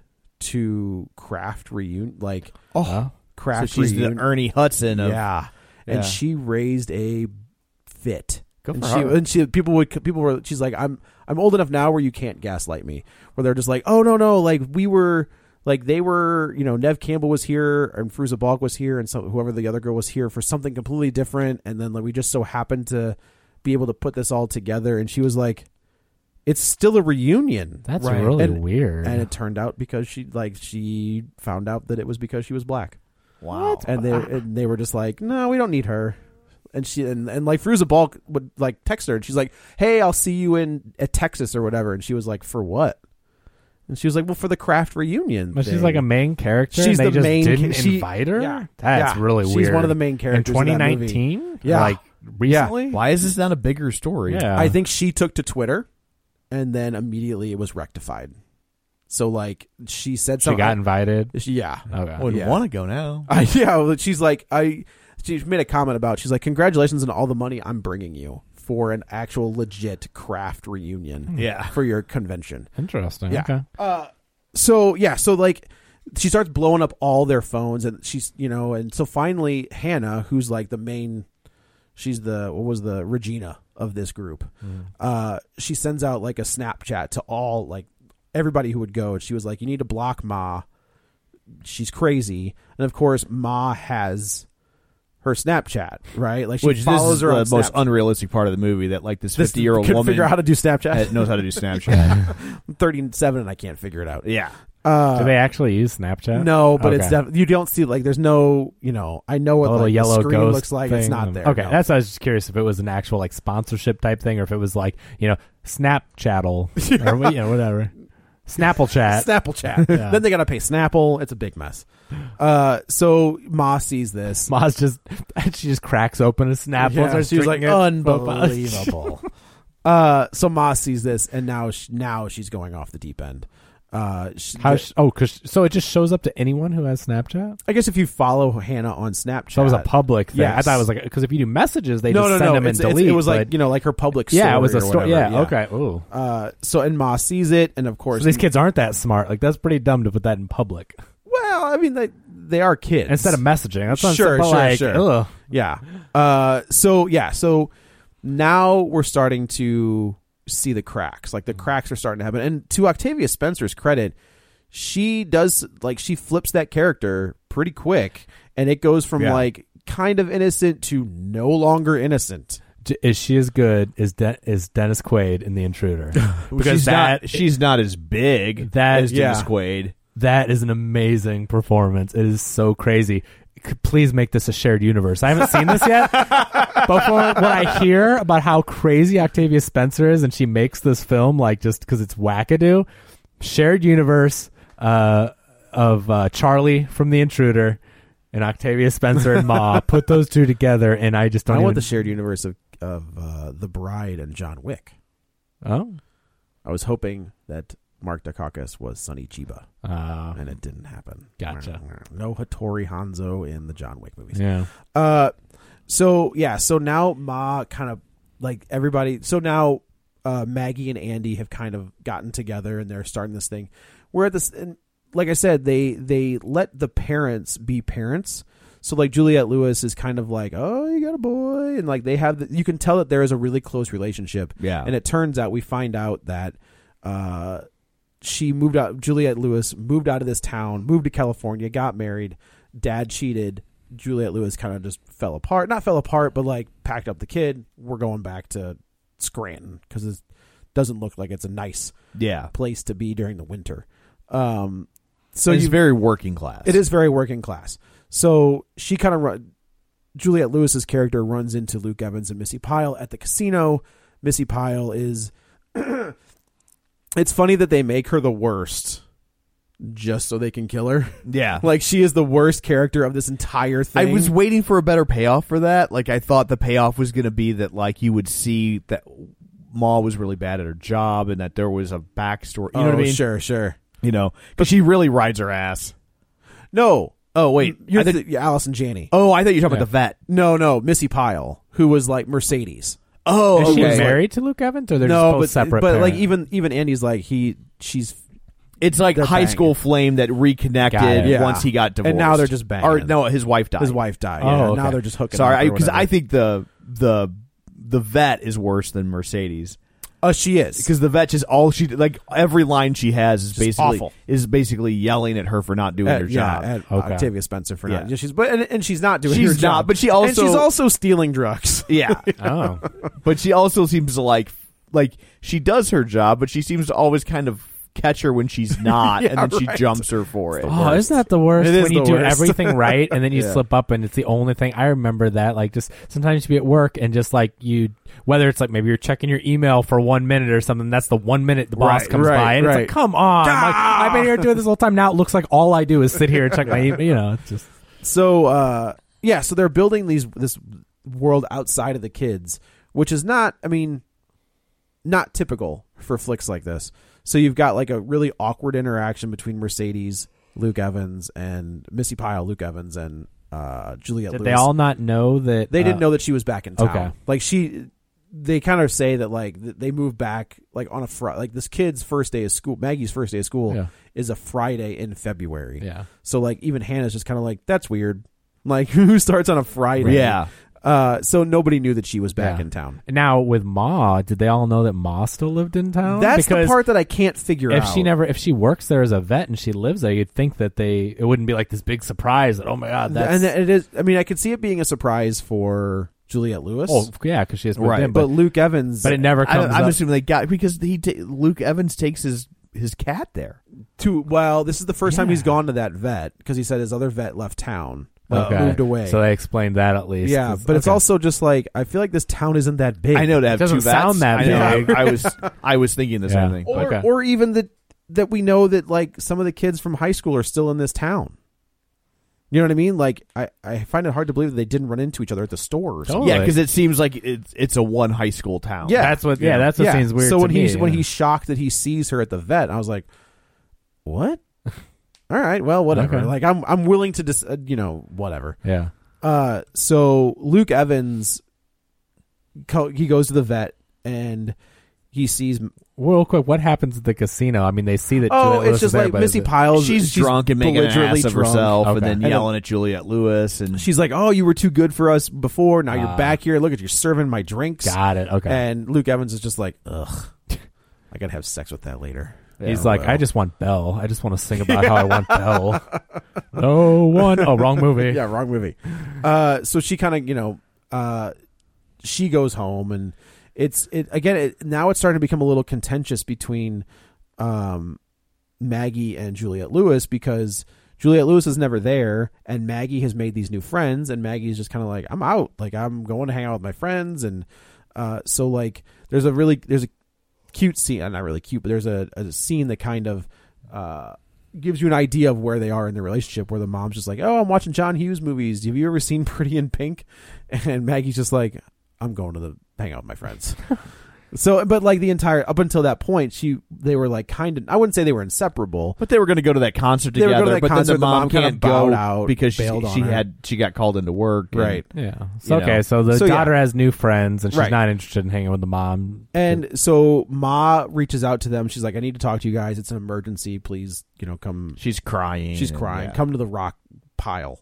to Craft reunion, like Oh. So Craft. she's reunion. the Ernie Hudson of. yeah. Yeah. and she raised a fit. Good and for she, her. and she people would people were she's like I'm I'm old enough now where you can't gaslight me, where they're just like, oh no no like we were like they were, you know, Nev Campbell was here and Feruza Balk was here and so whoever the other girl was here for something completely different, and then like we just so happened to be able to put this all together, and she was like, it's still a reunion. That's right? really and, weird. and it turned out because she like she found out that it was because she was black. Wow. And they and they were just like, no, we don't need her. And she and, and like Feruza Balk would like text her, and she's like, hey, I'll see you in at Texas or whatever. And she was like, for what? And she was like, well, for the Craft reunion. But she's thing. like a main character. She's and they the just main. Didn't she, invite her. Yeah, That's yeah. really she's weird. one of the main characters in twenty of that movie. nineteen. Yeah. like recently. Why is this not a bigger story? Yeah, I think she took to Twitter, and then immediately it was rectified. So like she said she something. got invited. She- yeah. Okay. I would Yeah. want to go now. I, yeah, well, she's like, I. She made a comment about. She's like, congratulations on all the money I'm bringing you for an actual legit Craft reunion. Yeah. for your convention. Interesting. Yeah. Okay. Uh, so yeah, so like she starts blowing up all their phones, and she's you know, and so finally Hannah, who's like the main, she's the what was the Regina of this group. Mm. Uh, she sends out like a Snapchat to all like everybody who would go, and she was like, you need to block Ma. She's crazy, and of course Ma has her Snapchat, right? Like she Which this follows is her the on most Snapchat. unrealistic part of the movie, that like this This fifty year old couldn't woman figure out how to do Snapchat. uh, knows how to do Snapchat. I'm thirty-seven and I can't figure it out. yeah. Uh, Do they actually use Snapchat? No, but it's Okay. def- you don't see like there's no you know I know what a little like, yellow the screen ghost looks like. thing. It's not there. Okay, no. that's why I was just curious if it was an actual like sponsorship type thing, or if it was like you know Snapchattle or you know whatever Snapple chat. Snapple chat. Yeah. Then they gotta pay Snapple. It's a big mess. Uh, so Ma sees this. Moz just she just cracks open a Snapple. Yeah, and starts she was like, drinking it. unbelievable. uh, so Ma sees this, and now she, now she's going off the deep end. Uh, she, How? Sh- oh, cause so it just shows up to anyone who has Snapchat. I guess if you follow Hannah on Snapchat, So it was a public thing. I Yes. thought it was like because if you do messages, they no, just no, send no. them It's, and it's- delete. it was like but- you know, like her public. Story yeah, it was a or story. whatever. Yeah, okay. Ooh. Uh, so and Ma sees it, and of course So these kids aren't that smart. Like that's pretty dumb to put that in public Well, I mean, they they are kids instead of messaging. That's what Sure, I'm saying, sure, but like, sure. ugh. Yeah. Uh. So yeah. So now we're starting to see the cracks. Like the cracks are starting to happen. And to Octavia Spencer's credit, she does like she flips that character pretty quick, and it goes from Yeah. like kind of innocent to no longer innocent. D- Is she as good as De- is Dennis Quaid in The Intruder? Because she's that not she's not as big That- as Dennis yeah. Quaid. that is an amazing performance. It is so crazy. C- Please make this a shared universe. I haven't seen this yet, but for what I hear about how crazy Octavia Spencer is, and she makes this film like just because it's wackadoo, shared universe uh, of uh, Charlie from The Intruder And Octavia Spencer and Ma, put those two together, and I just don't I even... want the shared universe of of uh, The Bride and John Wick. Oh, I was hoping that Mark Dacakis was Sonny Chiba, uh, and it didn't happen. Gotcha. No Hattori Hanzo in the John Wick movies. yeah. Uh, so yeah, so now Ma kind of like everybody. So now uh, Maggie and Andy have kind of gotten together, and they're starting this thing. We're at this, and like I said, they they let the parents be parents. So like Juliette Lewis is kind of like, oh, you got a boy, and like they have, the, you can tell that there is a really close relationship. Yeah, and it turns out we find out that uh, she moved out. Juliette Lewis moved out of this town, moved to California, got married. Dad cheated. Juliette Lewis kind of just fell apart. Not fell apart, but like packed up the kid. We're going back to Scranton because it doesn't look like it's a nice yeah place to be during the winter. Um, so it's you, very working class. It is very working class. So she kind of run. Juliette Lewis's character runs into Luke Evans and Missy Pyle at the casino. Missy Pyle is. It's funny that they make her the worst, just so they can kill her. Yeah, like she is the worst character of this entire thing. I was waiting for a better payoff for that. Like I thought the payoff was going to be that like you would see that Ma was really bad at her job and that there was a backstory. You know oh, what I mean? Sure, sure. You know, but she really rides her ass. No. Oh wait, You're I th- the, Allison Janney. oh I thought you were talking Yeah. about the vet. No, no, Missy Pyle, who was like Mercedes. Oh, Is okay. she married to Luke Evans, or they're no, just both but separate? but like parents? even even Andy's like he she's It's like They're high banging. school flame that reconnected Got it. Yeah. once he got divorced, And now they're just banging. Or no, his wife died. his wife died. Oh, Yeah, okay. now they're just hooking. Sorry, up or because I, whatever. think the the the vet is worse than Mercedes. Oh, she is Because the vet just all she like every line she has is Just basically awful. is basically yelling at her for not doing At- her yeah, job. at Okay. Octavia Spencer for not. Yeah. She's but and, and she's not doing. She's her job. not, but she and also- she's also stealing drugs. Yeah, oh, but she also seems to like like she does her job, but she seems to always kind of catch her when she's not, Yeah, and then she right. jumps her for it. oh, isn't that the worst? It is when you the do worst. everything right and then you Yeah. slip up and it's the only thing. I remember that. Like, just sometimes you be at work and just like you, whether it's like maybe you're checking your email for one minute or something. That's the one minute the boss Right, comes right, by and right. it's like, come on! I'm like, I've been here doing this whole time. Now it looks like all I do is sit here and check my email. You know, it's just So uh, yeah, so they're building these this world outside of the kids, which is not. I mean, not typical for flicks like this. So you've got like a really awkward interaction between Mercedes, Luke Evans, and Missy Pyle, Luke Evans, and uh, Juliette did Lewis. they all not know that They didn't uh, know that she was back in town. okay. Like she, they kind of say that like th- they moved back like on a Friday. Like this kid's first day of school, Maggie's first day of school Yeah. is a Friday in February. Yeah. So like even Hannah's just kind of like, that's weird. Like who starts on a Friday? Yeah. Uh, so nobody knew that she was back Yeah. in town. Now with Ma, did they all know that Ma still lived in town? That's the Because part that I can't figure if out. she never, if she works there as a vet and she lives there, you'd think that they it wouldn't be like this big surprise that oh my god, that's and it is. I mean, I could see it being a surprise for Juliette Lewis. oh yeah, because she has moved Right, in, but, but Luke Evans. but it never I, comes I'm up. assuming they got because he ta- Luke Evans takes his his cat there. to well, this is the first time Yeah. he's gone to that vet because he said his other vet left town, like, Okay. moved away. So they explained that at least. Yeah, 'cause- but it's okay. also just like I feel like this town isn't that big. I know to have doesn't two vets. sound that I know. big. I, I was I was thinking the Yeah. same thing. or Okay. or even that that we know that like some of the kids from high school are still in this town. You know what I mean? Like I, I find it hard to believe that they didn't run into each other at the store. Or something. Totally. Yeah, because it seems like it's it's a one high school town. Yeah. that's what. Yeah, that's what seems weird. So to when me, he's when yeah. he's shocked that he sees her at the vet, I was like, "What? All right, well, whatever." Okay. Like I'm I'm willing to dis, uh, you know, whatever. yeah. Uh, so Luke Evans, co- he goes to the vet and he sees. Real quick, what happens at the casino? I mean, they see that. Oh, Juliette it's Lewis just is there, like but Missy is it- Piles. she's, drunk and making an belligerently ass of drunk. herself, Okay. and then And then- yelling at Juliette Lewis, and She's like, "Oh, you were too good for us before. Now you're Ah. back here. Look at you serving my drinks." Got it. Okay. And Luke Evans is just like, "Ugh, I gotta have sex with that later." He's Yeah, like, well. I just want Belle. I just want to sing about how I want Belle. No one. Oh, wrong movie. Yeah, wrong movie. Uh, so she kind of, you know, uh, she goes home, and it's it again. It, now it's starting to become a little contentious between um, Maggie and Juliette Lewis because Juliette Lewis is never there, and Maggie has made these new friends, and Maggie is just kind of like, I'm out, like I'm going to hang out with my friends, and uh, so like there's a really there's a cute scene, uh, not really cute, but there's a, a scene that kind of uh, gives you an idea of where they are in their relationship, where the mom's just like, oh, I'm watching John Hughes movies. Have you ever seen Pretty in Pink? And Maggie's just like, I'm going to the hang out with my friends. So, but like the entire, up until that point, she, they were like kind of, I wouldn't say they were inseparable. But they were going to go to that concert They were together. going to that but concert, then the mom, the mom kind can't of bowed go out because she, bailed on she her. had, she got called into work. and, Right. Yeah. So, You okay. know. So the So, daughter yeah. has new friends, and she's Right. not interested in hanging with the mom. And so Ma reaches out to them. She's like, I need to talk to you guys. It's an emergency. Please, you know, come. She's crying. She's and, crying. yeah. Come to the rock pile.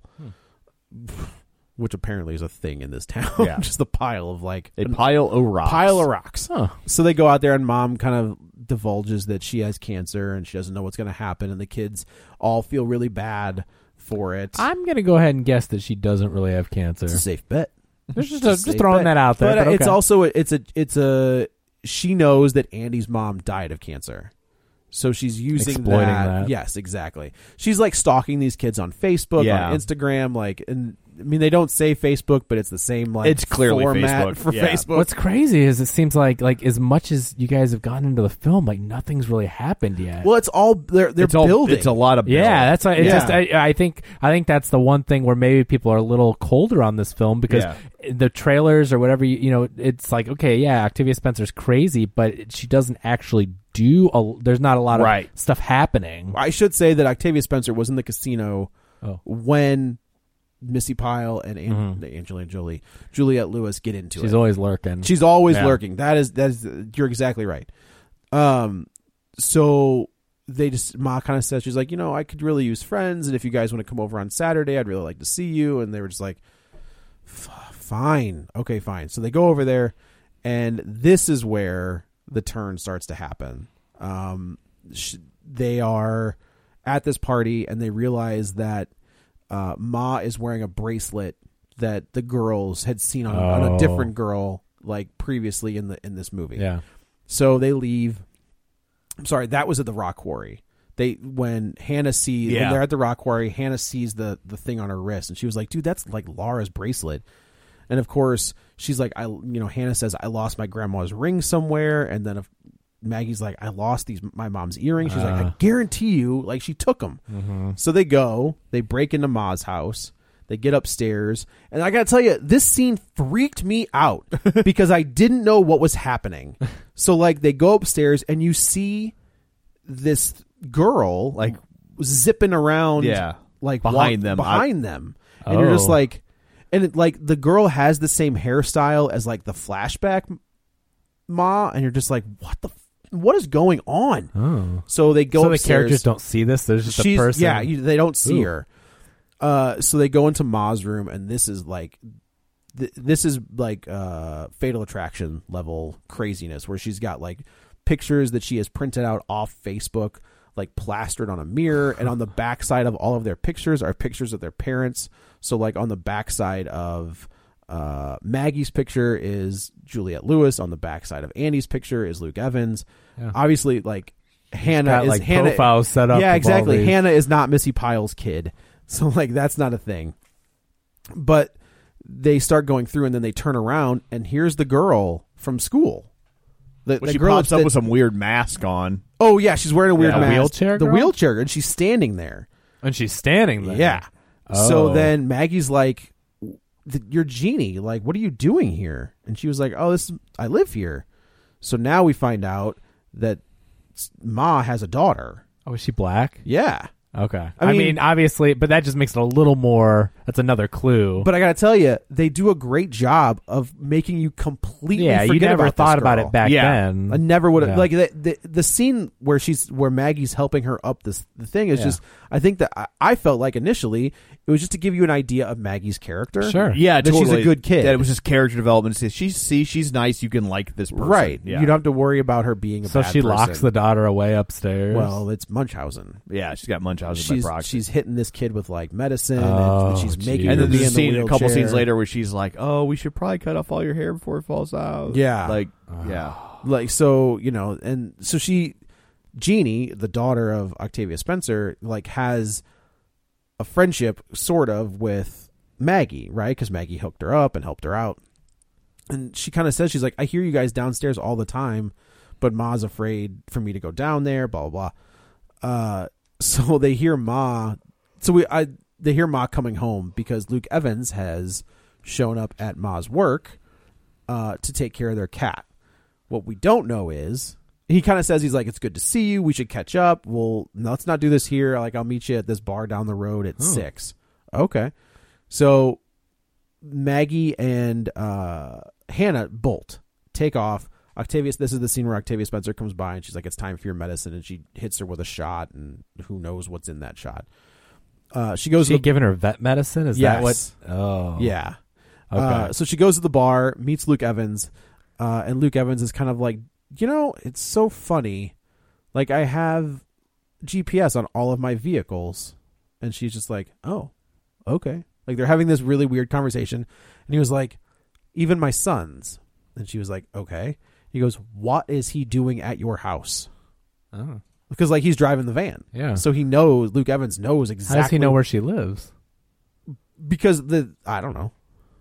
Which apparently is a thing in this town. Yeah. Just the pile of like A pile of rocks. pile of rocks. Huh. So they go out there, and Mom kind of divulges that she has cancer and she doesn't know what's going to happen, and the kids all feel really bad for it. I'm gonna go ahead and guess that she doesn't really have cancer. It's a safe bet. Just, just, It's a just safe throwing bet. that out there. But, But, uh, it's okay. also it's a it's a she knows that Andy's mom died of cancer. So she's using Exploiting that. that. Yes, exactly. She's like stalking these kids on Facebook, Yeah. on Instagram, like, and I mean they don't say Facebook, but it's the same like It's clearly format Facebook. for Yeah. Facebook. What's crazy is it seems like like as much as you guys have gotten into the film, like nothing's really happened yet. well, it's all they're they're It's all, building. It's a lot of build. Yeah, that's why it's Yeah. just I, I think I think that's the one thing where maybe people are a little colder on this film because Yeah. the trailers or whatever you, you know it's like okay yeah Octavia Spencer's crazy but she doesn't actually do a, there's not a lot of Right. stuff happening. I should say that Octavia Spencer was in the casino Oh. when Missy Pyle and An- Angelina Jolie, Juliette Lewis get into it. She's always lurking. She's always Yeah. lurking. That is that is you're exactly right. Um, so they just Ma kind of says she's like, you know, I could really use friends, and if you guys want to come over on Saturday, I'd really like to see you. And they were just like, F- fine, okay, fine. So they go over there, and this is where the turn starts to happen. Um, sh- they are at this party, and they realize that uh, Ma is wearing a bracelet that the girls had seen on, on Oh. a different girl like previously in the in this movie. yeah. So they leave. I'm sorry, that was at the rock quarry. They when Hannah sees when Yeah. they're at the rock quarry, Hannah sees the the thing on her wrist, and she was like, "Dude, that's like Laura's bracelet." And of course, she's like, "I you know," Hannah says, "I lost my grandma's ring somewhere," and then if Maggie's like, "I lost these my mom's earrings." She's like, Uh. "I guarantee you, like she took them." Mm-hmm. So they go, they break into Ma's house. They get upstairs, and I gotta tell you, this scene freaked me out because I didn't know what was happening. So, like, they go upstairs, and you see this girl like zipping around, Yeah. like Behind walk- them. behind them, and you're just Oh. like, and it, like the girl has the same hairstyle as like the flashback Ma, and you're just like, what the, f- what is going on? Oh. So they go So the upstairs. characters don't see this. There's just She's a person. yeah, you, they don't see Ooh. her. Uh, so they go into Ma's room, and this is like, th- this is like uh, Fatal Attraction level craziness, where she's got like pictures that she has printed out off Facebook, like plastered on a mirror, and on the backside of all of their pictures are pictures of their parents. So like on the backside of uh, Maggie's picture is Juliette Lewis. On the backside of Andy's picture is Luke Evans. Yeah. Obviously, like Hannah got, is like, Hannah, profiles set up of Yeah, all exactly. these. Hannah is not Missy Pyle's kid, so like that's not a thing. But they start going through, and then they turn around, and here's the girl from school. The, Well, the she girl pops up that- with some weird mask on. Oh yeah, she's wearing a weird Yeah, mask. wheelchair The girl? wheelchair, and she's standing there. And she's standing there. Yeah. Oh. So then Maggie's like, "Th- "You're Jeannie. Like, what are you doing here?" And she was like, "Oh, this is, I live here." So now we find out that s- Ma has a daughter. Oh, is she black? Yeah. Okay. I I mean, mean- obviously, but that just makes it a little more. That's another clue. But I gotta tell you, they do a great job of making you completely yeah, forget you never about thought this about girl. it back Yeah. then. I never would have Yeah. like the, the the scene where she's where Maggie's helping her up this the thing is Yeah. just I think that I, I felt like initially it was just to give you an idea of Maggie's character. Sure. Yeah, That she's a totally. good kid. That it was just character development. She, she see, she's nice. You can like this person. Right. Yeah. You don't have to worry about her being a So bad she locks person. the daughter away upstairs. Well, it's Munchausen. Yeah, she's got Munchausen She's by proxy. she's hitting this kid with like medicine, Oh, and she's making geez. her and then be there's a in the scene, a couple wheelchair. scenes later, where she's like, "Oh, we should probably cut off all your hair before it falls out." Yeah. like yeah. Like so, you know, and so she, Jeannie, the daughter of Octavia Spencer, like has a friendship sort of with Maggie, right? Because Maggie hooked her up and helped her out, and she kind of says, she's like, "I hear you guys downstairs all the time, but Ma's afraid for me to go down there." Blah blah blah. Uh, so they hear Ma. So we, I, they hear Ma coming home because Luke Evans has shown up at Ma's work uh, to take care of their cat. What we don't know is he kind of says he's like, "It's good to see you. We should catch up. Well, no, let's not do this here. Like, I'll meet you at this bar down the road at Oh. six." Okay, so Maggie and uh, Hannah bolt, take off. Octavia, this is the scene where Octavia Spencer comes by and she's like, "It's time for your medicine," and she hits her with a shot, and who knows what's in that shot. Uh, she goes. She to the, giving her vet medicine? Is Yes. that what? Oh, yeah. Okay. Uh, so she goes to the bar, meets Luke Evans, uh, and Luke Evans is kind of like, you know, it's so funny. Like, I have G P S on all of my vehicles, and she's just like, "Oh, okay." Like, they're having this really weird conversation, and he was like, "Even my son's," and she was like, "Okay." He goes, "What is he doing at your house?" Oh. Because, like, he's driving the van. Yeah. So he knows, Luke Evans knows exactly. How does he know where she lives? Because the, I don't know.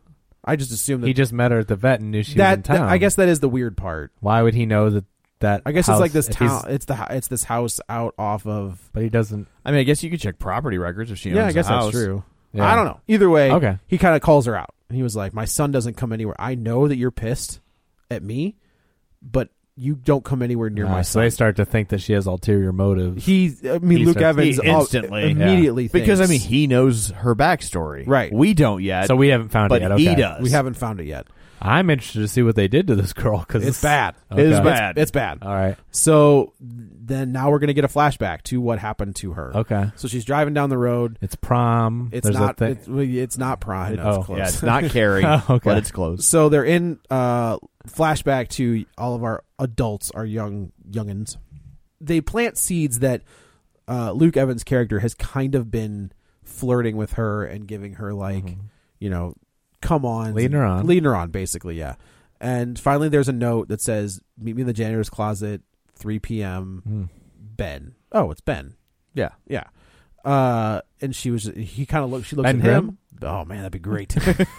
I just assumed that. He just met her at the vet and knew she that, was in town. that- I guess that is the weird part. Why would he know that? That I guess house, it's like this if he's- town. It's the, it's this house out off of. But he doesn't. I mean, I guess you could check property records if she owns Yeah, I guess the house. that's true. Yeah. I don't know. Either way, Okay. he kind of calls her out. And he was like, "My son doesn't come anywhere. I know that you're pissed at me, but you don't come anywhere near Uh, my so son." they start to think that she has ulterior motives. He, I mean, He Luke starts- Evans He all- instantly, immediately because I mean thinks- he knows her backstory, Right. We don't yet, so we haven't found but it yet. Okay. he does. we haven't found it yet. I'm interested to see what they did to this girl because It's bad. Okay. It is It's- bad. It's bad. All right. So then now we're gonna get a flashback to what happened to her. Okay. So she's driving down the road. It's prom. It's There's not. A thing. It's, well, it's not prom. No, Oh. it's close. Yeah, it's not Carrie, Oh, okay. but it's close. So they're in uh, flashback to all of our adults, our young youngins. They plant seeds that uh, Luke Evans' character has kind of been flirting with her and giving her like, Mm-hmm. you know, come on, Leading her on. leading her on, basically, yeah. And finally, there's a note that says, "Meet me in the janitor's closet, three p.m. Mm. Ben." Oh, it's Ben. Yeah, Yeah. Uh, and she was. He kind of looked. She looks Ben at Grimm? him. Oh man, that'd be great.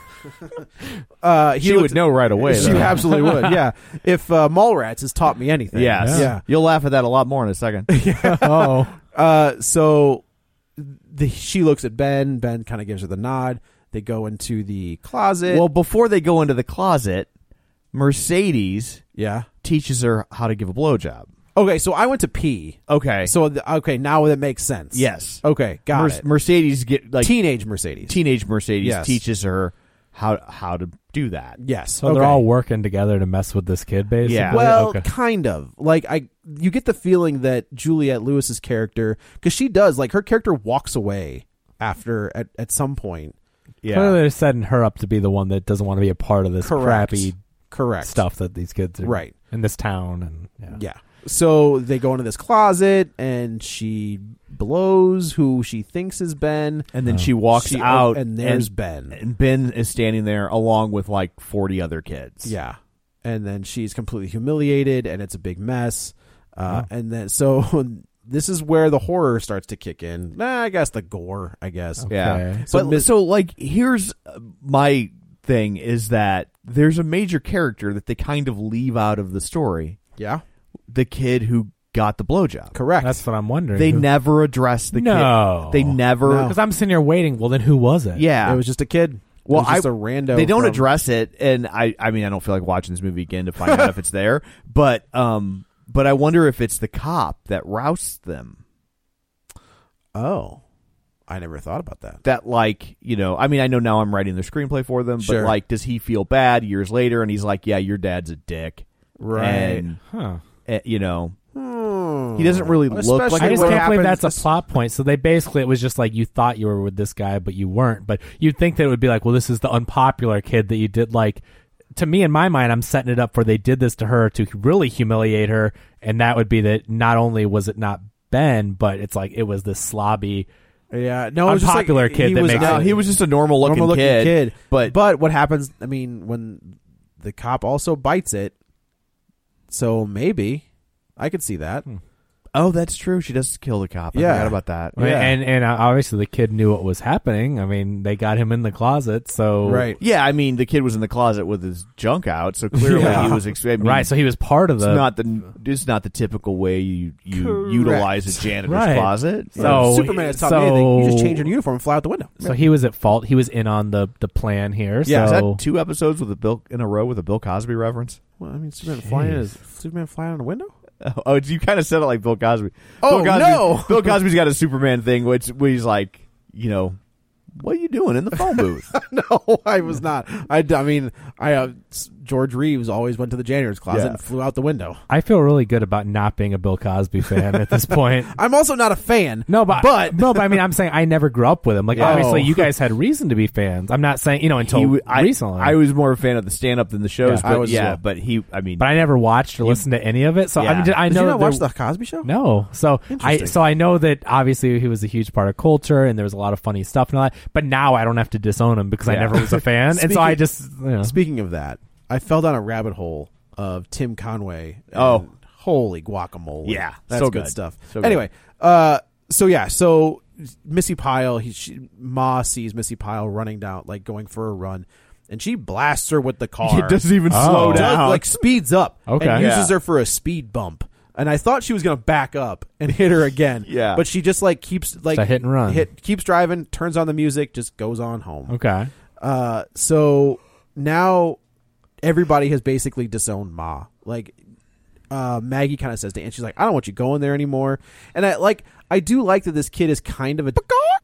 uh, he she looks- would know right away. She though. absolutely would. Yeah. If uh, Mallrats has taught me anything. Yes. Yeah. You'll laugh at that a lot more in a second. Oh. Uh, so the, she looks at Ben. Ben kind of gives her the nod. They go into the closet. Well, before they go into the closet, Mercedes yeah. teaches her how to give a blowjob. Okay, so I went to pee. Okay. So the, okay, now that makes sense. Yes. Okay, got Mer- it. Mercedes get like Teenage Mercedes. teenage Mercedes Yes. teaches her how how to do that. yes. So okay. they're all working together to mess with this kid, basically. Yeah. Well, Okay. kind of. Like I, you get the feeling that Juliette Lewis's character, because she does, like her character walks away after at at some point. Yeah. Clearly, they're setting her up to be the one that doesn't want to be a part of this Correct. crappy Correct. stuff that these kids are Right. in this town. And yeah. Yeah. So they go into this closet and she blows who she thinks is Ben. And then she walks She- out, and there's and, Ben. and Ben is standing there along with like forty other kids. Yeah. And then she's completely humiliated and it's a big mess. Uh, Oh. And then so this is where the horror starts to kick in. Nah, I guess the gore, I guess. Yeah. Okay. So So, Miss- so like, here's uh, my thing is that there's a major character that they kind of leave out of the story. Yeah. The kid who got the blowjob. Correct. That's what I'm wondering. They Who- never address the No. kid. They never. No. Because I'm sitting here waiting. Well, then who was it? Yeah. It was just a kid. Well, it was just I- a rando. They don't from- address it, and I, I mean, I don't feel like watching this movie again to find out if it's there. But, um, but I wonder if it's the cop that rousts them. Oh, I never thought about that. That, like, you know, I mean, I know now I'm writing the screenplay for them, Sure. but like, does he feel bad years later? And he's like, "Yeah, your dad's a dick," Right. And Huh. uh, you know, Hmm. he doesn't really look Especially like I it just what can't believe happens- that's a plot point. So they basically, it was just like you thought you were with this guy, but you weren't. But you'd think that it would be like, well, this is the unpopular kid that you did like. To me, in my mind, I'm setting it up for they did this to her to really humiliate her, and that would be that not only was it not Ben, but it's like it was this slobby. Yeah, no, it was just Unpopular like, kid he that was, makes no, it- he was just a normal looking, normal looking kid, kid. But But what happens? I mean, when the cop also bites it, so maybe I could see that. Oh, that's true. She does kill the cop. I Yeah. forgot about that. Right, Yeah. And and uh, obviously the kid knew what was happening. I mean, they got him in the closet, so Right. Yeah, I mean, the kid was in the closet with his junk out, so clearly Yeah. he was. Ex- I mean, right. So he was part of It's the. not the. This is not the typical way you you Correct. utilize a janitor's Right. closet. So- Superman has taught so- me anything. You just change your uniform and fly out the window. So he was at fault. He was in on the the plan here. Yeah, Is so that two episodes with a Bill in a row with a Bill Cosby reference? Well, I mean, Superman flying is Superman flying on a window. Oh, you kind of said it like Bill Cosby. Oh, Bill Cosby, no. Bill Cosby's got a Superman thing, which where he's like, you know, what are you doing in the phone booth? No, I was not. I, I mean, I uh, George Reeves always went to the janitor's closet Yeah. and flew out the window. I feel really good about not being a Bill Cosby fan at this point. I'm also not a fan. No, but, but no, but I mean, I'm saying I never grew up with him. Like, Yeah. obviously, Oh. you guys had reason to be fans. I'm not saying you know until He w- I, recently. I was more a fan of the stand-up than the shows, Yeah, I but was as yeah, well. but he, I mean, but I never watched or You- listened to any of it. So I Yeah. mean, I Did know you not there- watch the Cosby Show? No, so I Interesting. so I know that obviously he was a huge part of culture, and there was a lot of funny stuff and all that. But now I don't have to disown him because I Yeah. never was a fan, and so I just you know. Speaking of that, I fell down a rabbit hole of Tim Conway. and Oh. holy guacamole! Yeah, that's so good, good. stuff. So good. Anyway, uh, so yeah, so Missy Pyle, he, she, Ma sees Missy Pyle running down, like going for a run, and she blasts her with the car. it doesn't even Oh. slow Does- down. like speeds up, Okay. and uses Yeah. her for a speed bump. And I thought she was going to back up and hit her again. Yeah. but she just like keeps like It's a hit and run. Hit keeps driving, turns on the music, just goes on home. Okay, Uh, so now everybody has basically disowned Ma. Like, uh, Maggie kind of says to Anne, she's like, I don't want you going there anymore. And I like, I do like that this kid is kind of a,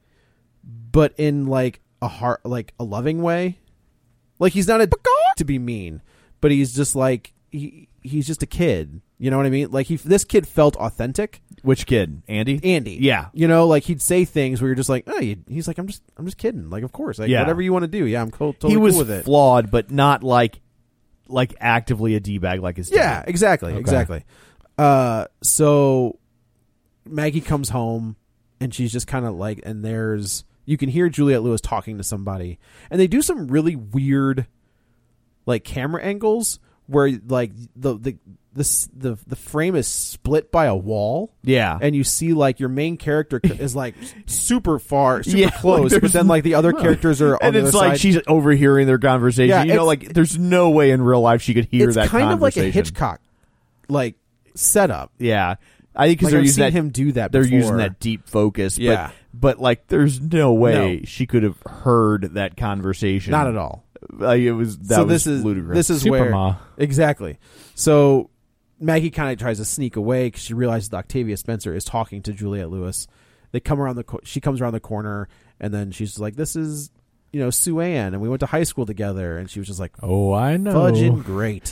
but in like a heart, like a loving way. Like he's not a to be mean, but he's just like he he's just a kid. You know what I mean? Like he, this kid felt authentic. Which kid? Andy? Andy, Yeah. you know, like he'd say things where you're just like, oh, you, he's like, I'm just, I'm just kidding. Like, of course, like Yeah. whatever you want to do, yeah, I'm cool, totally he was cool with it. flawed, but not like like actively a d-bag like his dad. Yeah, exactly, Okay. exactly. Uh, so Maggie comes home and she's just kind of like, and there's you can hear Juliette Lewis talking to somebody, and they do some really weird, like camera angles where like the the the the, the frame is split by a wall. Yeah. And you see like your main character is like super far, super Yeah, like, close, but there's then like the other characters are on and the it's other like side. she's overhearing their conversation. Yeah, you know, it's- like there's no way in real life she could hear it's that kind of like a conversation. Hitchcock like setup. Yeah. I think because Like, they're I've using seen that, him do that They're before. using that deep focus. But, Yeah. But like, there's no way No. she could have heard that conversation. Not at all. Like it was. That so was this is ludicrous. this is Super where Ma. exactly. So Maggie kind of tries to sneak away because she realizes that Octavia Spencer is talking to Juliette Lewis. They come around the co- she comes around the corner, and then she's like, "This is you know Sue Ann, and we went to high school together." And she was just like, oh, I know. "Fudging great."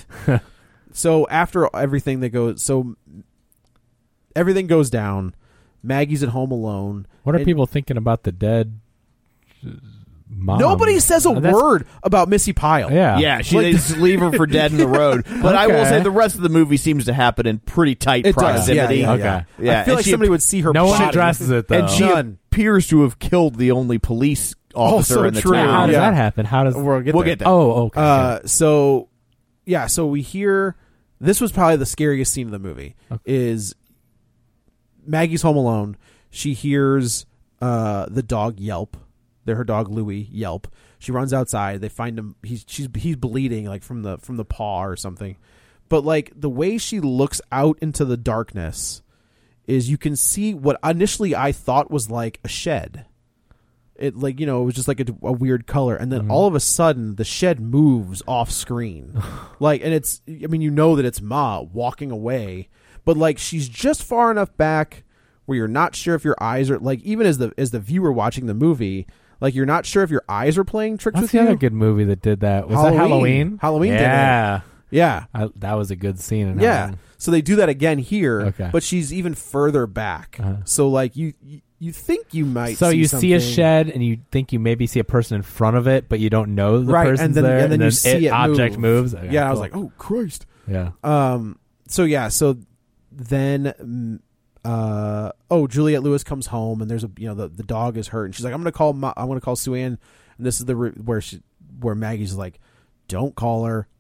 So after everything that goes, so everything goes down. Maggie's at home alone. What are and people thinking about the dead uh, mom? Nobody says a Uh, that's- word about Missy Pyle. Yeah, Yeah, she Like- they just leave her for dead in the road. But I will Okay. say the rest of the movie seems to happen in pretty tight It does. proximity. Yeah, yeah, Okay. yeah. Yeah, I feel and like she- somebody would see her. No one body. addresses it though. And she None. appears to have killed the only police officer Also in the true. town. How does Yeah. that happen? How does We'll get We'll there. get there. Oh, okay. Uh, so yeah, so we hear this was probably the scariest scene of the movie. Is Maggie's home alone. She hears uh, the dog yelp. They're her dog Louie yelp. She runs outside. They find him. He's she's he's bleeding like from the from the paw or something. But like the way she looks out into the darkness is you can see what initially I thought was like a shed. It like you know it was just like a, a weird color, and then Mm-hmm. all of a sudden the shed moves off screen, like and it's I mean you know that it's Ma walking away, but like she's just far enough back where you're not sure if your eyes are like even as the as the viewer watching the movie, like you're not sure if your eyes are playing tricks What's with the you. other good movie that did that? Was that Halloween. Halloween? Halloween did it. Yeah, Yeah, I, that was a good scene. In yeah. Halloween. So they do that again here, Okay. but she's even further back. Uh-huh. So like you, you you think you might So see you see a something. shed and you think you maybe see a person in front of it, but you don't know the Right, and person's then- there. and then you see it object move. moves. Okay, Yeah, I was cool. like, oh Christ. yeah. Um. So yeah. So then, mm, uh. Oh, Juliette Lewis comes home, and there's a you know the, the dog is hurt, and she's like, I'm gonna call. Ma- I'm gonna call Sue Ann, and this is the re- where she where Maggie's like, don't call her.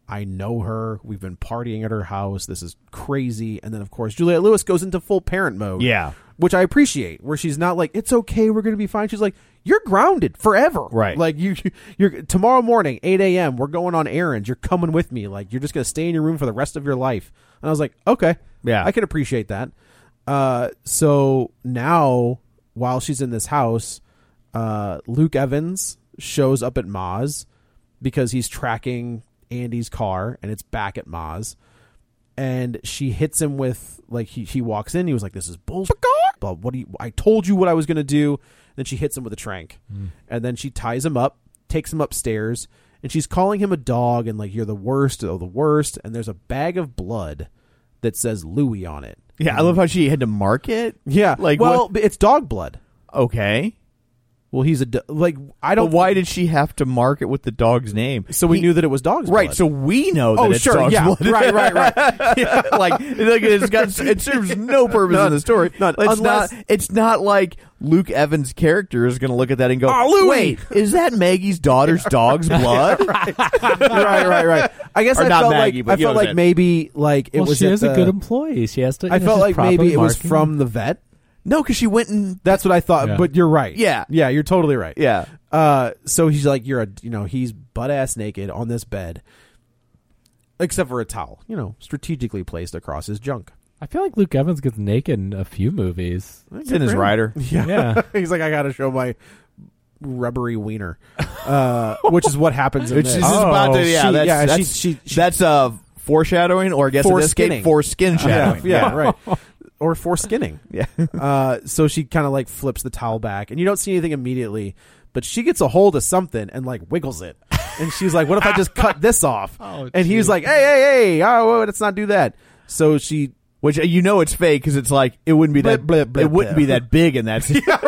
I know her. We've been partying at her house. This is crazy. And then, of course, Juliette Lewis goes into full parent mode. Yeah. Which I appreciate, where she's not like, it's okay, we're going to be fine. She's like, you're grounded forever. Right. Like, you, you're tomorrow morning, eight a.m., we're going on errands. You're coming with me. Like, you're just going to stay in your room for the rest of your life. And I was like, okay. Yeah. I can appreciate that. Uh, so now, while she's in this house, uh, Luke Evans shows up at Ma's because he's tracking Andy's car, and it's back at Ma's. And she hits him with, like, he, he walks in, he was like, this is bullshit. But what do you, I told you what I was going to do. Then she hits him with a trank. Mm. And then she ties him up, takes him upstairs, and she's calling him a dog and like, you're the worst of the worst. And there's a bag of blood that says Louis on it. Yeah, I love how she had to mark it. Yeah. Like, well, what? It's dog blood. Okay. Well, he's a, do- like, I don't. But why did she have to mark it with the dog's name? So we He- knew that it was dog's Right, blood. so we know that Oh, it's sure, dog's yeah. blood. Right, right, right. yeah, like, like it's got, it serves no purpose None. in the story. None. It's Unless- not. It's not like Luke Evans' character is going to look at that and go, Oh, Louis! "Wait, is that Maggie's daughter's dog's blood?" right, right, right. I guess Or I not felt Maggie, like but I you know felt what I'm like saying. maybe like it well, was. she at is the, a good employee. She has to. I you know, felt she's like maybe properly it was marking. from the vet. No, because she went and That's what I thought. Yeah. But you're right. Yeah. yeah, you're totally right. yeah. Uh, so he's like, you're a, you know, he's butt ass naked on this bed, except for a towel, you know, strategically placed across his junk. I feel like Luke Evans gets naked in a few movies. It's in his rider. Yeah, Yeah. he's like, I got to show my rubbery wiener, uh, which is what happens in Which this. is about to, yeah, She- that's, yeah, that's, she- she- she- that's uh, foreshadowing, or I guess in this case, Foreskinning. foreskin yeah, shadowing. yeah, right. Or foreskinning. Yeah. Uh, so she kind of like flips the towel back, and you don't see anything immediately, but she gets a hold of something and like wiggles it, and she's like, "What if I just cut this off?" Oh, and he's geez. like, "Hey, hey, hey! Oh, let's not do that." So she, Which, you know, it's fake because it's like it wouldn't be that Blip, blip, blip, it wouldn't blip. be that big in that.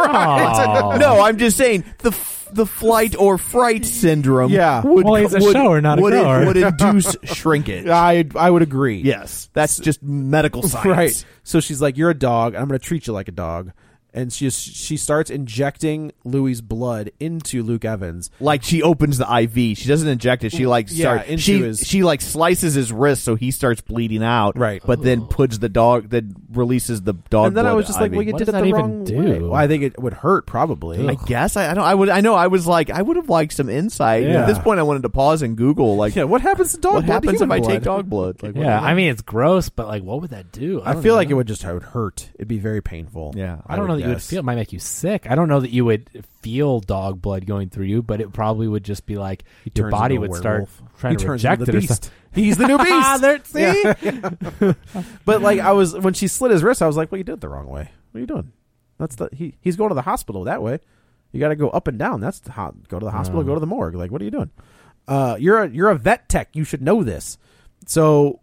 Aw. No, I'm just saying the f- the flight or fright syndrome. Yeah. would, Well, he's a would, shower, not a would, grower. would induce shrinkage. I, I would agree. Yes, that's just medical science. Right. So she's like, "You're a dog. And I'm going to treat you like a dog." And she she starts injecting Louis's blood into Luke Evans. Like she opens the I V. She doesn't inject it. She like Yeah, start. into she his- she like slices his wrist so he starts bleeding out. Right. But then puts the dog. Then releases the dog. And then I blood was just like, I V. "Well, you What did does it that the even wrong do? way." Well, I think it would hurt probably. I guess I, I don't. I would. I know. I was like. I would have liked some insight. Yeah. At this point, I wanted to pause and Google. Like, Yeah, what happens to dog what blood? happens if Human I blood? take dog blood? Like, what- Yeah, I mean it's gross, but like, what would that do? I don't feel know. like it would just it would hurt. It'd be very painful. Yeah, I don't know would that you would guess. feel. It might make you sick. I don't know that you would feel dog blood going through you, but it probably would just be like He your turns body into a would start werewolf. trying he to turns reject into it the or beast. something. He's the new beast. There- see? Yeah. But like I was when she slit his wrist, I was like, "Well, you did it the wrong way. What are you doing? That's the he, he's going to the hospital that way. You got to go up and down. That's the ho- go to the hospital, Oh. go to the morgue. Like, what are you doing? Uh, you're a you're a vet tech. You should know this." So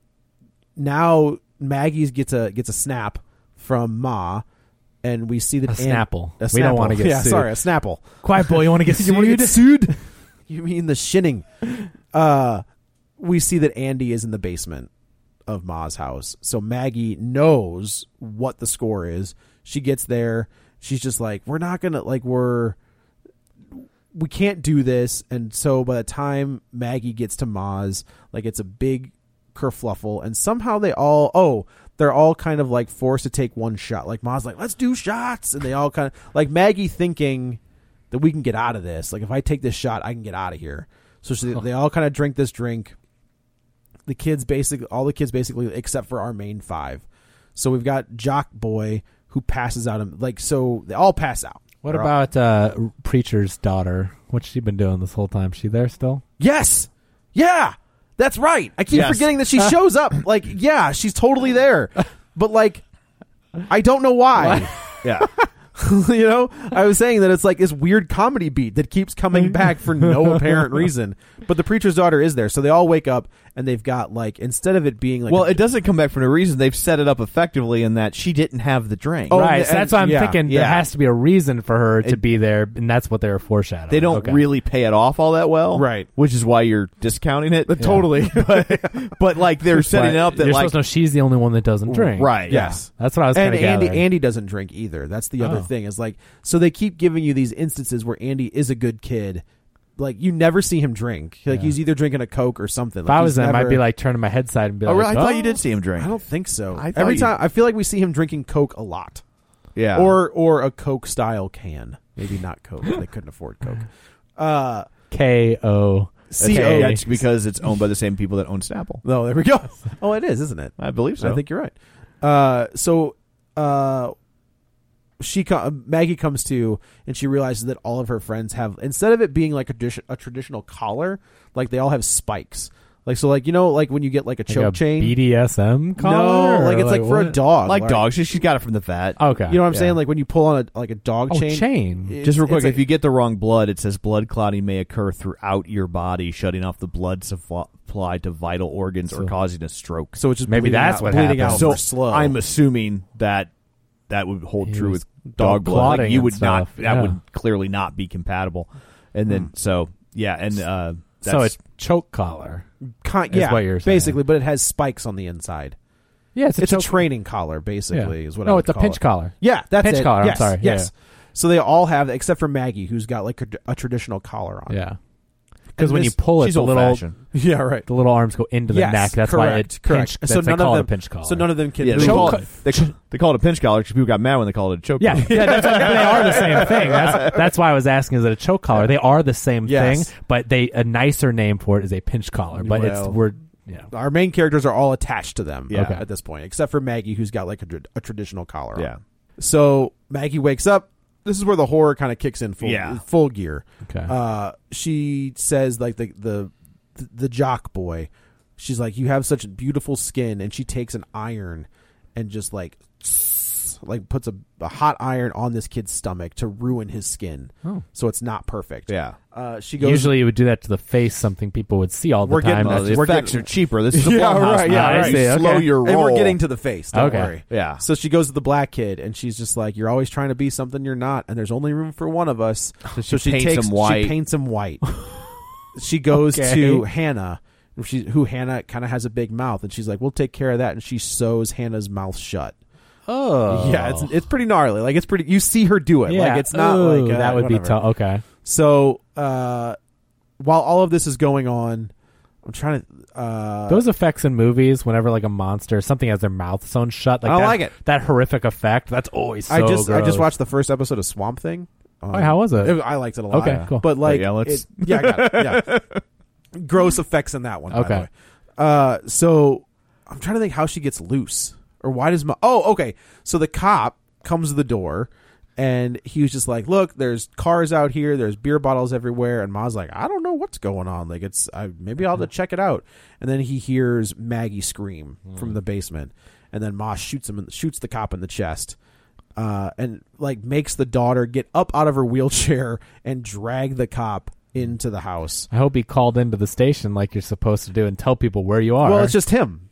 now Maggie's gets a gets a snap from Ma, and we see that A Ann- Snapple. A We don't Snapple. wanna get yeah, sued. sorry, a Snapple. Quiet boy, you want to get You want to get sued? sued? You mean the shinning? Uh, we see that Andy is in the basement of Ma's house. So Maggie knows what the score is. She gets there. She's just like, we're not going to, like, we're, we can't do this. And so by the time Maggie gets to Ma's, like, it's a big kerfluffle. And somehow they all, oh, they're all kind of like forced to take one shot. Like Ma's like, let's do shots. And they all kind of, like Maggie thinking that we can get out of this. Like, if I take this shot, I can get out of here. So she, they all kind of drink this drink. The kids basically, all the kids basically, except for our main five. So we've got Jock Boy who passes out. And like, so they all pass out. What They're all- about uh, Preacher's daughter? What's she been doing this whole time? She there still? Yes. Yeah. That's right. I keep Yes. forgetting that she shows up. Like, yeah, she's totally there. But like, I don't know why. Yeah. You know, I was saying that it's like this weird comedy beat that keeps coming back for no apparent reason. But the preacher's daughter is there, so they all wake up and they've got like, instead of it being like, Well, a- it doesn't come back for no reason. They've set it up effectively in that she didn't have the drink. Oh, right, and- so that's why I'm yeah, thinking yeah. there has to be a reason for her to It- be there, and that's what they were foreshadowing. They don't Okay. really pay it off all that well, Right. Which is why you're discounting it. totally. but, but like they're setting it up that You're like supposed to know she's the only one that doesn't drink. right, Yeah. Yes. That's what I was kind And of Andy, gathering. Andy doesn't drink either. That's the other Oh. thing. Is like, so they keep giving you these instances where Andy is a good kid, like you never see him drink. Like Yeah. he's either drinking a Coke or something. If Like, I he's was them, never, I'd be like turning my head side and be Oh, like, really? I thought "Oh." you did see him drink. I don't think so. I thought Every you- time I feel like we see him drinking Coke a lot. Yeah. Or or a Coke style can. Maybe not Coke. They couldn't afford Coke. Uh, K O. C Okay, O. that's because it's owned by the same people that own Snapple. No, there we go. Oh, it is, isn't it? I believe so. I think you're right. Uh, so, uh, she co- Maggie comes to, and she realizes that all of her friends have, instead of it being like a, dish, a traditional collar, like they all have spikes. Like so, like you know, like when you get like a choke Like a chain. B D S M collar? No, like Or it's like, for a what? dog, like dogs. She, she's got it from the vet. Okay. You know what I'm yeah. saying? Like when you pull on a like a dog Oh, chain. chain. it's- Just real quick, it's like- if you get the wrong blood, it says blood clotting may occur throughout your body, shutting off the blood supply to vital organs or So- causing a stroke. so it's just Maybe bleeding that's out, what bleeding happened. out So more slow. I'm assuming that that would hold He true was with dog dog blood. Like, clotting you and would not. stuff, That yeah. would clearly not be compatible. And then so yeah, and uh, that's, So it's choke collar. Con- is yeah, what you're saying. basically, but it has spikes on the inside. Yeah, it's a It's choke a training collar, basically, Yeah. is what No, I would it's a call pinch it. collar. Yeah, that's Pinch it. collar, I'm Yes, sorry. Yes. Yeah. So they all have, except for Maggie, who's got like a, a traditional collar on. Yeah. Because And when this- you pull it, she's the little old-fashioned. Yeah, right. the little arms go into the Yes, neck. That's correct, why it correct. pinch. So That's, they none call of it them, a pinch collar. So none of them can Yeah, move. they call, Choke- it, they, they call it a pinch collar because people got mad when they called it a choke Yeah, collar. yeah, that's what, they are the same thing. That's that's why I was asking: is it a choke collar? They are the same Yes. thing, but they a nicer name for it is a pinch collar. But Well, it's we're yeah. Our main characters are all attached to them Yeah. uh, Okay. at this point, except for Maggie, who's got like a, tra- a traditional collar on. Yeah. So Maggie wakes up. This is where the horror kind of kicks in full, Yeah. full gear. Okay. Uh, she says like the, the the jock boy. She's like, you have such beautiful skin, and she takes an iron and just like like puts a, a hot iron on this kid's stomach to ruin his skin, Oh. so it's not perfect. Yeah. Uh, she goes. Usually, you would do that to the face, something people would see all the We're getting- time. uh, Well, That's the we're effects getting- are cheaper. This is a Yeah, Blumhouse right, now. yeah, You right. see, slow okay. your roll. and we're getting to the face. Don't Okay. worry. Yeah. So she goes to the black kid, and she's just like, "You're always trying to be something you're not, and there's only room for one of us." So So she she paints takes him white. She paints him white. She goes Okay. to Hannah, she, who Hannah kind of has a big mouth, and she's like, "We'll take care of that." And she sews Hannah's mouth shut. oh, Yeah, it's it's pretty gnarly. Like it's pretty. You see her do it. yeah. Like it's not Ooh, like uh, that would whatever. be tough. Okay. So uh, while all of this is going on, I'm trying to. Uh, Those effects in movies, whenever like a monster, something has their mouth sewn shut, like I don't that, like it. That horrific effect. That's always so I just I gross. just watched the first episode of Swamp Thing. Um, Oh, how was it? I liked it a lot. Okay, cool. But like, yeah, let's- it- yeah, I got it. Yeah, gross effects in that one. By Okay. the way. Uh, so I'm trying to think how she gets loose, or why does my? Oh, okay. So the cop comes to the door, and he was just like, "Look, there's cars out here. There's beer bottles everywhere." And Ma's like, "I don't know what's going on. Like, it's I, maybe I'll have to check it out." And then he hears Maggie scream from the basement, and then Ma shoots him, in, shoots the cop in the chest. Uh, and like makes the daughter get up out of her wheelchair and drag the cop into the house. I hope he called into the station like you're supposed to do and tell people where you are. Well, it's just him.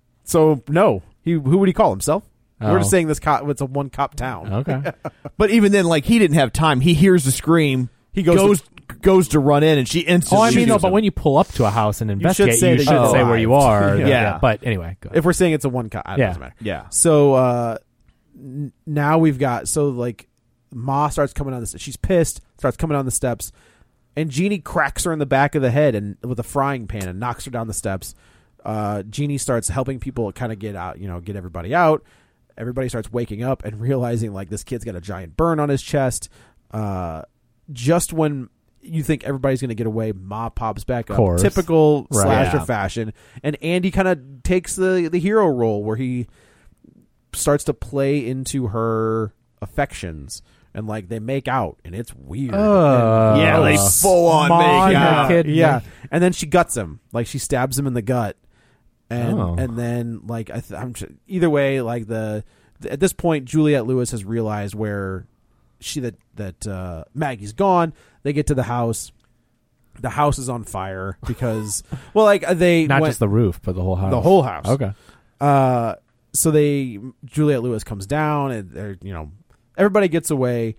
So no, he who would he call himself? We're Oh. just saying this cop. It's a one cop town. okay. But even then, like he didn't have time. He hears the scream. He goes goes goes to run in, and she instantly. Oh, I mean, no, shoots but him. when you pull up to a house and investigate, say you that should you say where you arrived. are. Yeah. Yeah. But anyway, go ahead. If we're saying it's a one cop, it Yeah. doesn't matter. yeah, So uh, n- now we've got so like Ma starts coming down the. She's pissed. Starts coming down the steps, and Jeannie cracks her in the back of the head and with a frying pan and knocks her down the steps. Uh, Jeannie starts helping people kind of get out, you know, get everybody out. Everybody starts waking up and realizing like this kid's got a giant burn on his chest. Uh, just when you think everybody's going to get away, Ma pops back up. Course. Typical Right. slasher Yeah. fashion. And Andy kind of takes the, the hero role where he starts to play into her affections. And like they make out, and it's weird. Uh, And- yeah, they Uh, full on Come on, make you're out. kidding yeah, me. and then she guts him, like she stabs him in the gut, and Oh. and then like I th- I'm tr- either way, like the, the at this point Juliette Lewis has realized where she that that uh, Maggie's gone. They get to the house. The house is on fire because well, like they Not went, just the roof, but the whole house. the whole house. Okay. Uh, so they Juliette Lewis comes down, and they're you know everybody gets away.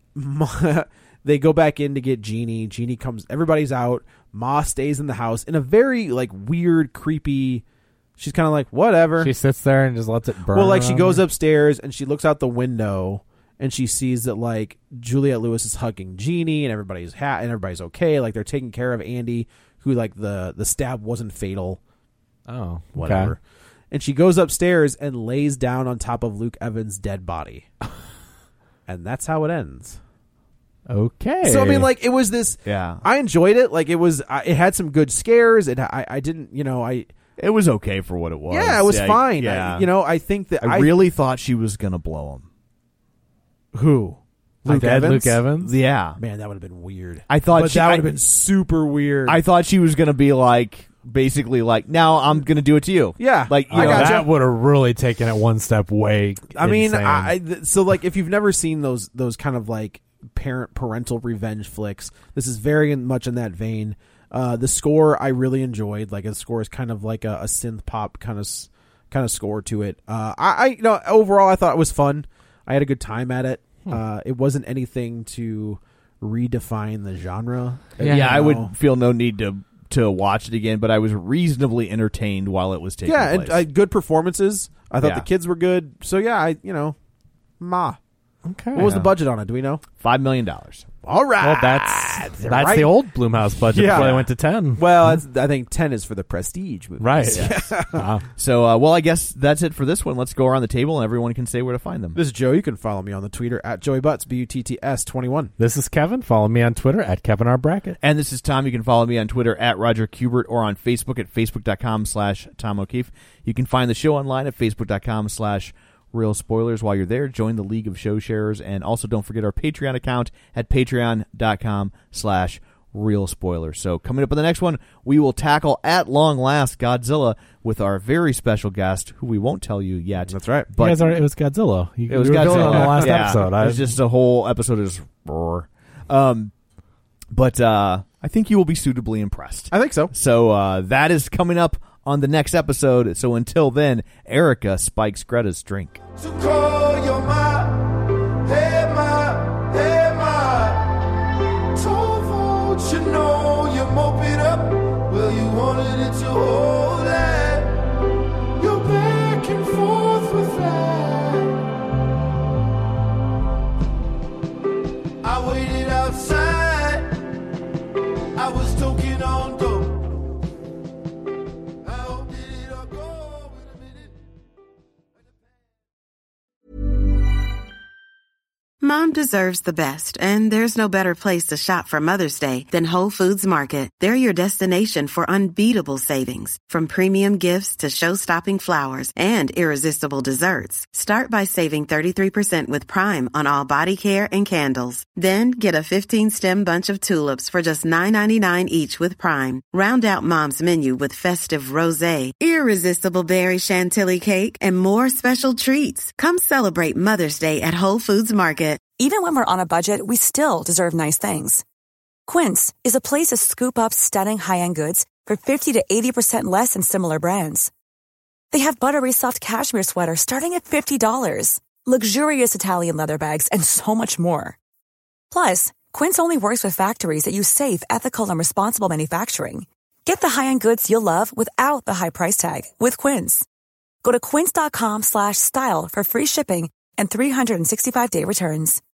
Ma, they go back in to get Jeannie. Jeannie comes. Everybody's out. Ma stays in the house in a very like weird, creepy. She's kind of like whatever. She sits there and just lets it burn. well, like she around goes her. upstairs and she looks out the window, and she sees that like Juliette Lewis is hugging Jeannie and everybody's ha- and everybody's okay. Like they're taking care of Andy, who like the the stab wasn't fatal. Oh, whatever. okay. And she goes upstairs and lays down on top of Luke Evans' dead body. And that's how it ends. Okay. So I mean, like it was this. Yeah. I enjoyed it. Like it was. I, it had some good scares. It. I. I didn't. You know. I. It was okay for what it was. Yeah, it was yeah, fine. Yeah. I, you know. I think that I, I really thought she was gonna blow him. Who? Luke Dead Evans. Luke Evans. Yeah. Man, that would have been weird. I thought but she, that would I- have been super weird. I thought she was gonna be like, basically like, now I'm gonna do it to you. Yeah. Like, you I know, gotcha. That would have really taken it one step way. I mean, insane. I, I th- so like if you've never seen those those kind of like parent parental revenge flicks, this is very much in that vein. Uh, the score I really enjoyed. Like the score is kind of like a, a synth pop kind of kind of score to it. Uh, I, I you know overall I thought it was fun. I had a good time at it. Hmm. Uh, it wasn't anything to redefine the genre. yeah, You I know? would feel no need to to watch it again, but I was reasonably entertained while it was taking Yeah, place. and uh, good performances. I thought Yeah. the kids were good. So yeah, I you know, ma. Okay. What was the budget on it? Do we know? Five million dollars. All right. Well, that's that's Right. the old Blumhouse budget Yeah. before they went to ten. Well, it's, I think ten is for the prestige movies. Right. Wow. So, uh, well, I guess that's it for this one. Let's go around the table and everyone can say where to find them. This is Joe. You can follow me on the Twitter at Joey Butts, B U T T S twenty-one. This is Kevin. Follow me on Twitter at Kevin R. Brackett. And this is Tom. You can follow me on Twitter at Roger Kubert or on Facebook at facebook.com slash Tom O'Keefe. You can find the show online at facebook.com slash Real Spoilers. While you're there, join the League of Show Sharers. And also don't forget our Patreon account at patreon.com slash Real Spoilers. So coming up in the next one, we will tackle at long last Godzilla with our very special guest, who we won't tell you yet. That's right. But you guys are, it was Godzilla. You, it was you were Godzilla villain on the last yeah, episode. I, It was just a whole episode of just roar. Um, but uh, I think you will be suitably impressed. I think so. So uh, that is coming up on the next episode. So until then, Erica spikes Greta's drink. To call your ma, hey ma, hey ma. Told you know you mop it up. Well, you wanted it to hold that. You're back and forth with that. I waited outside. I was toking on dope. I hope did it all go in a minute. Mom deserves the best, and there's no better place to shop for Mother's Day than Whole Foods Market. They're your destination for unbeatable savings, from premium gifts to show-stopping flowers and irresistible desserts. Start by saving thirty-three percent with Prime on all body care and candles. Then get a fifteen-stem bunch of tulips for just nine ninety-nine each with Prime. Round out Mom's menu with festive rosé, irresistible berry chantilly cake, and more special treats. Come celebrate Mother's Day at Whole Foods Market. Even when we're on a budget, we still deserve nice things. Quince is a place to scoop up stunning high-end goods for fifty to eighty percent less than similar brands. They have buttery soft cashmere sweaters starting at fifty dollars, luxurious Italian leather bags, and so much more. Plus, Quince only works with factories that use safe, ethical, and responsible manufacturing. Get the high-end goods you'll love without the high price tag with Quince. Go to quince.com slash style for free shipping and three sixty-five day returns.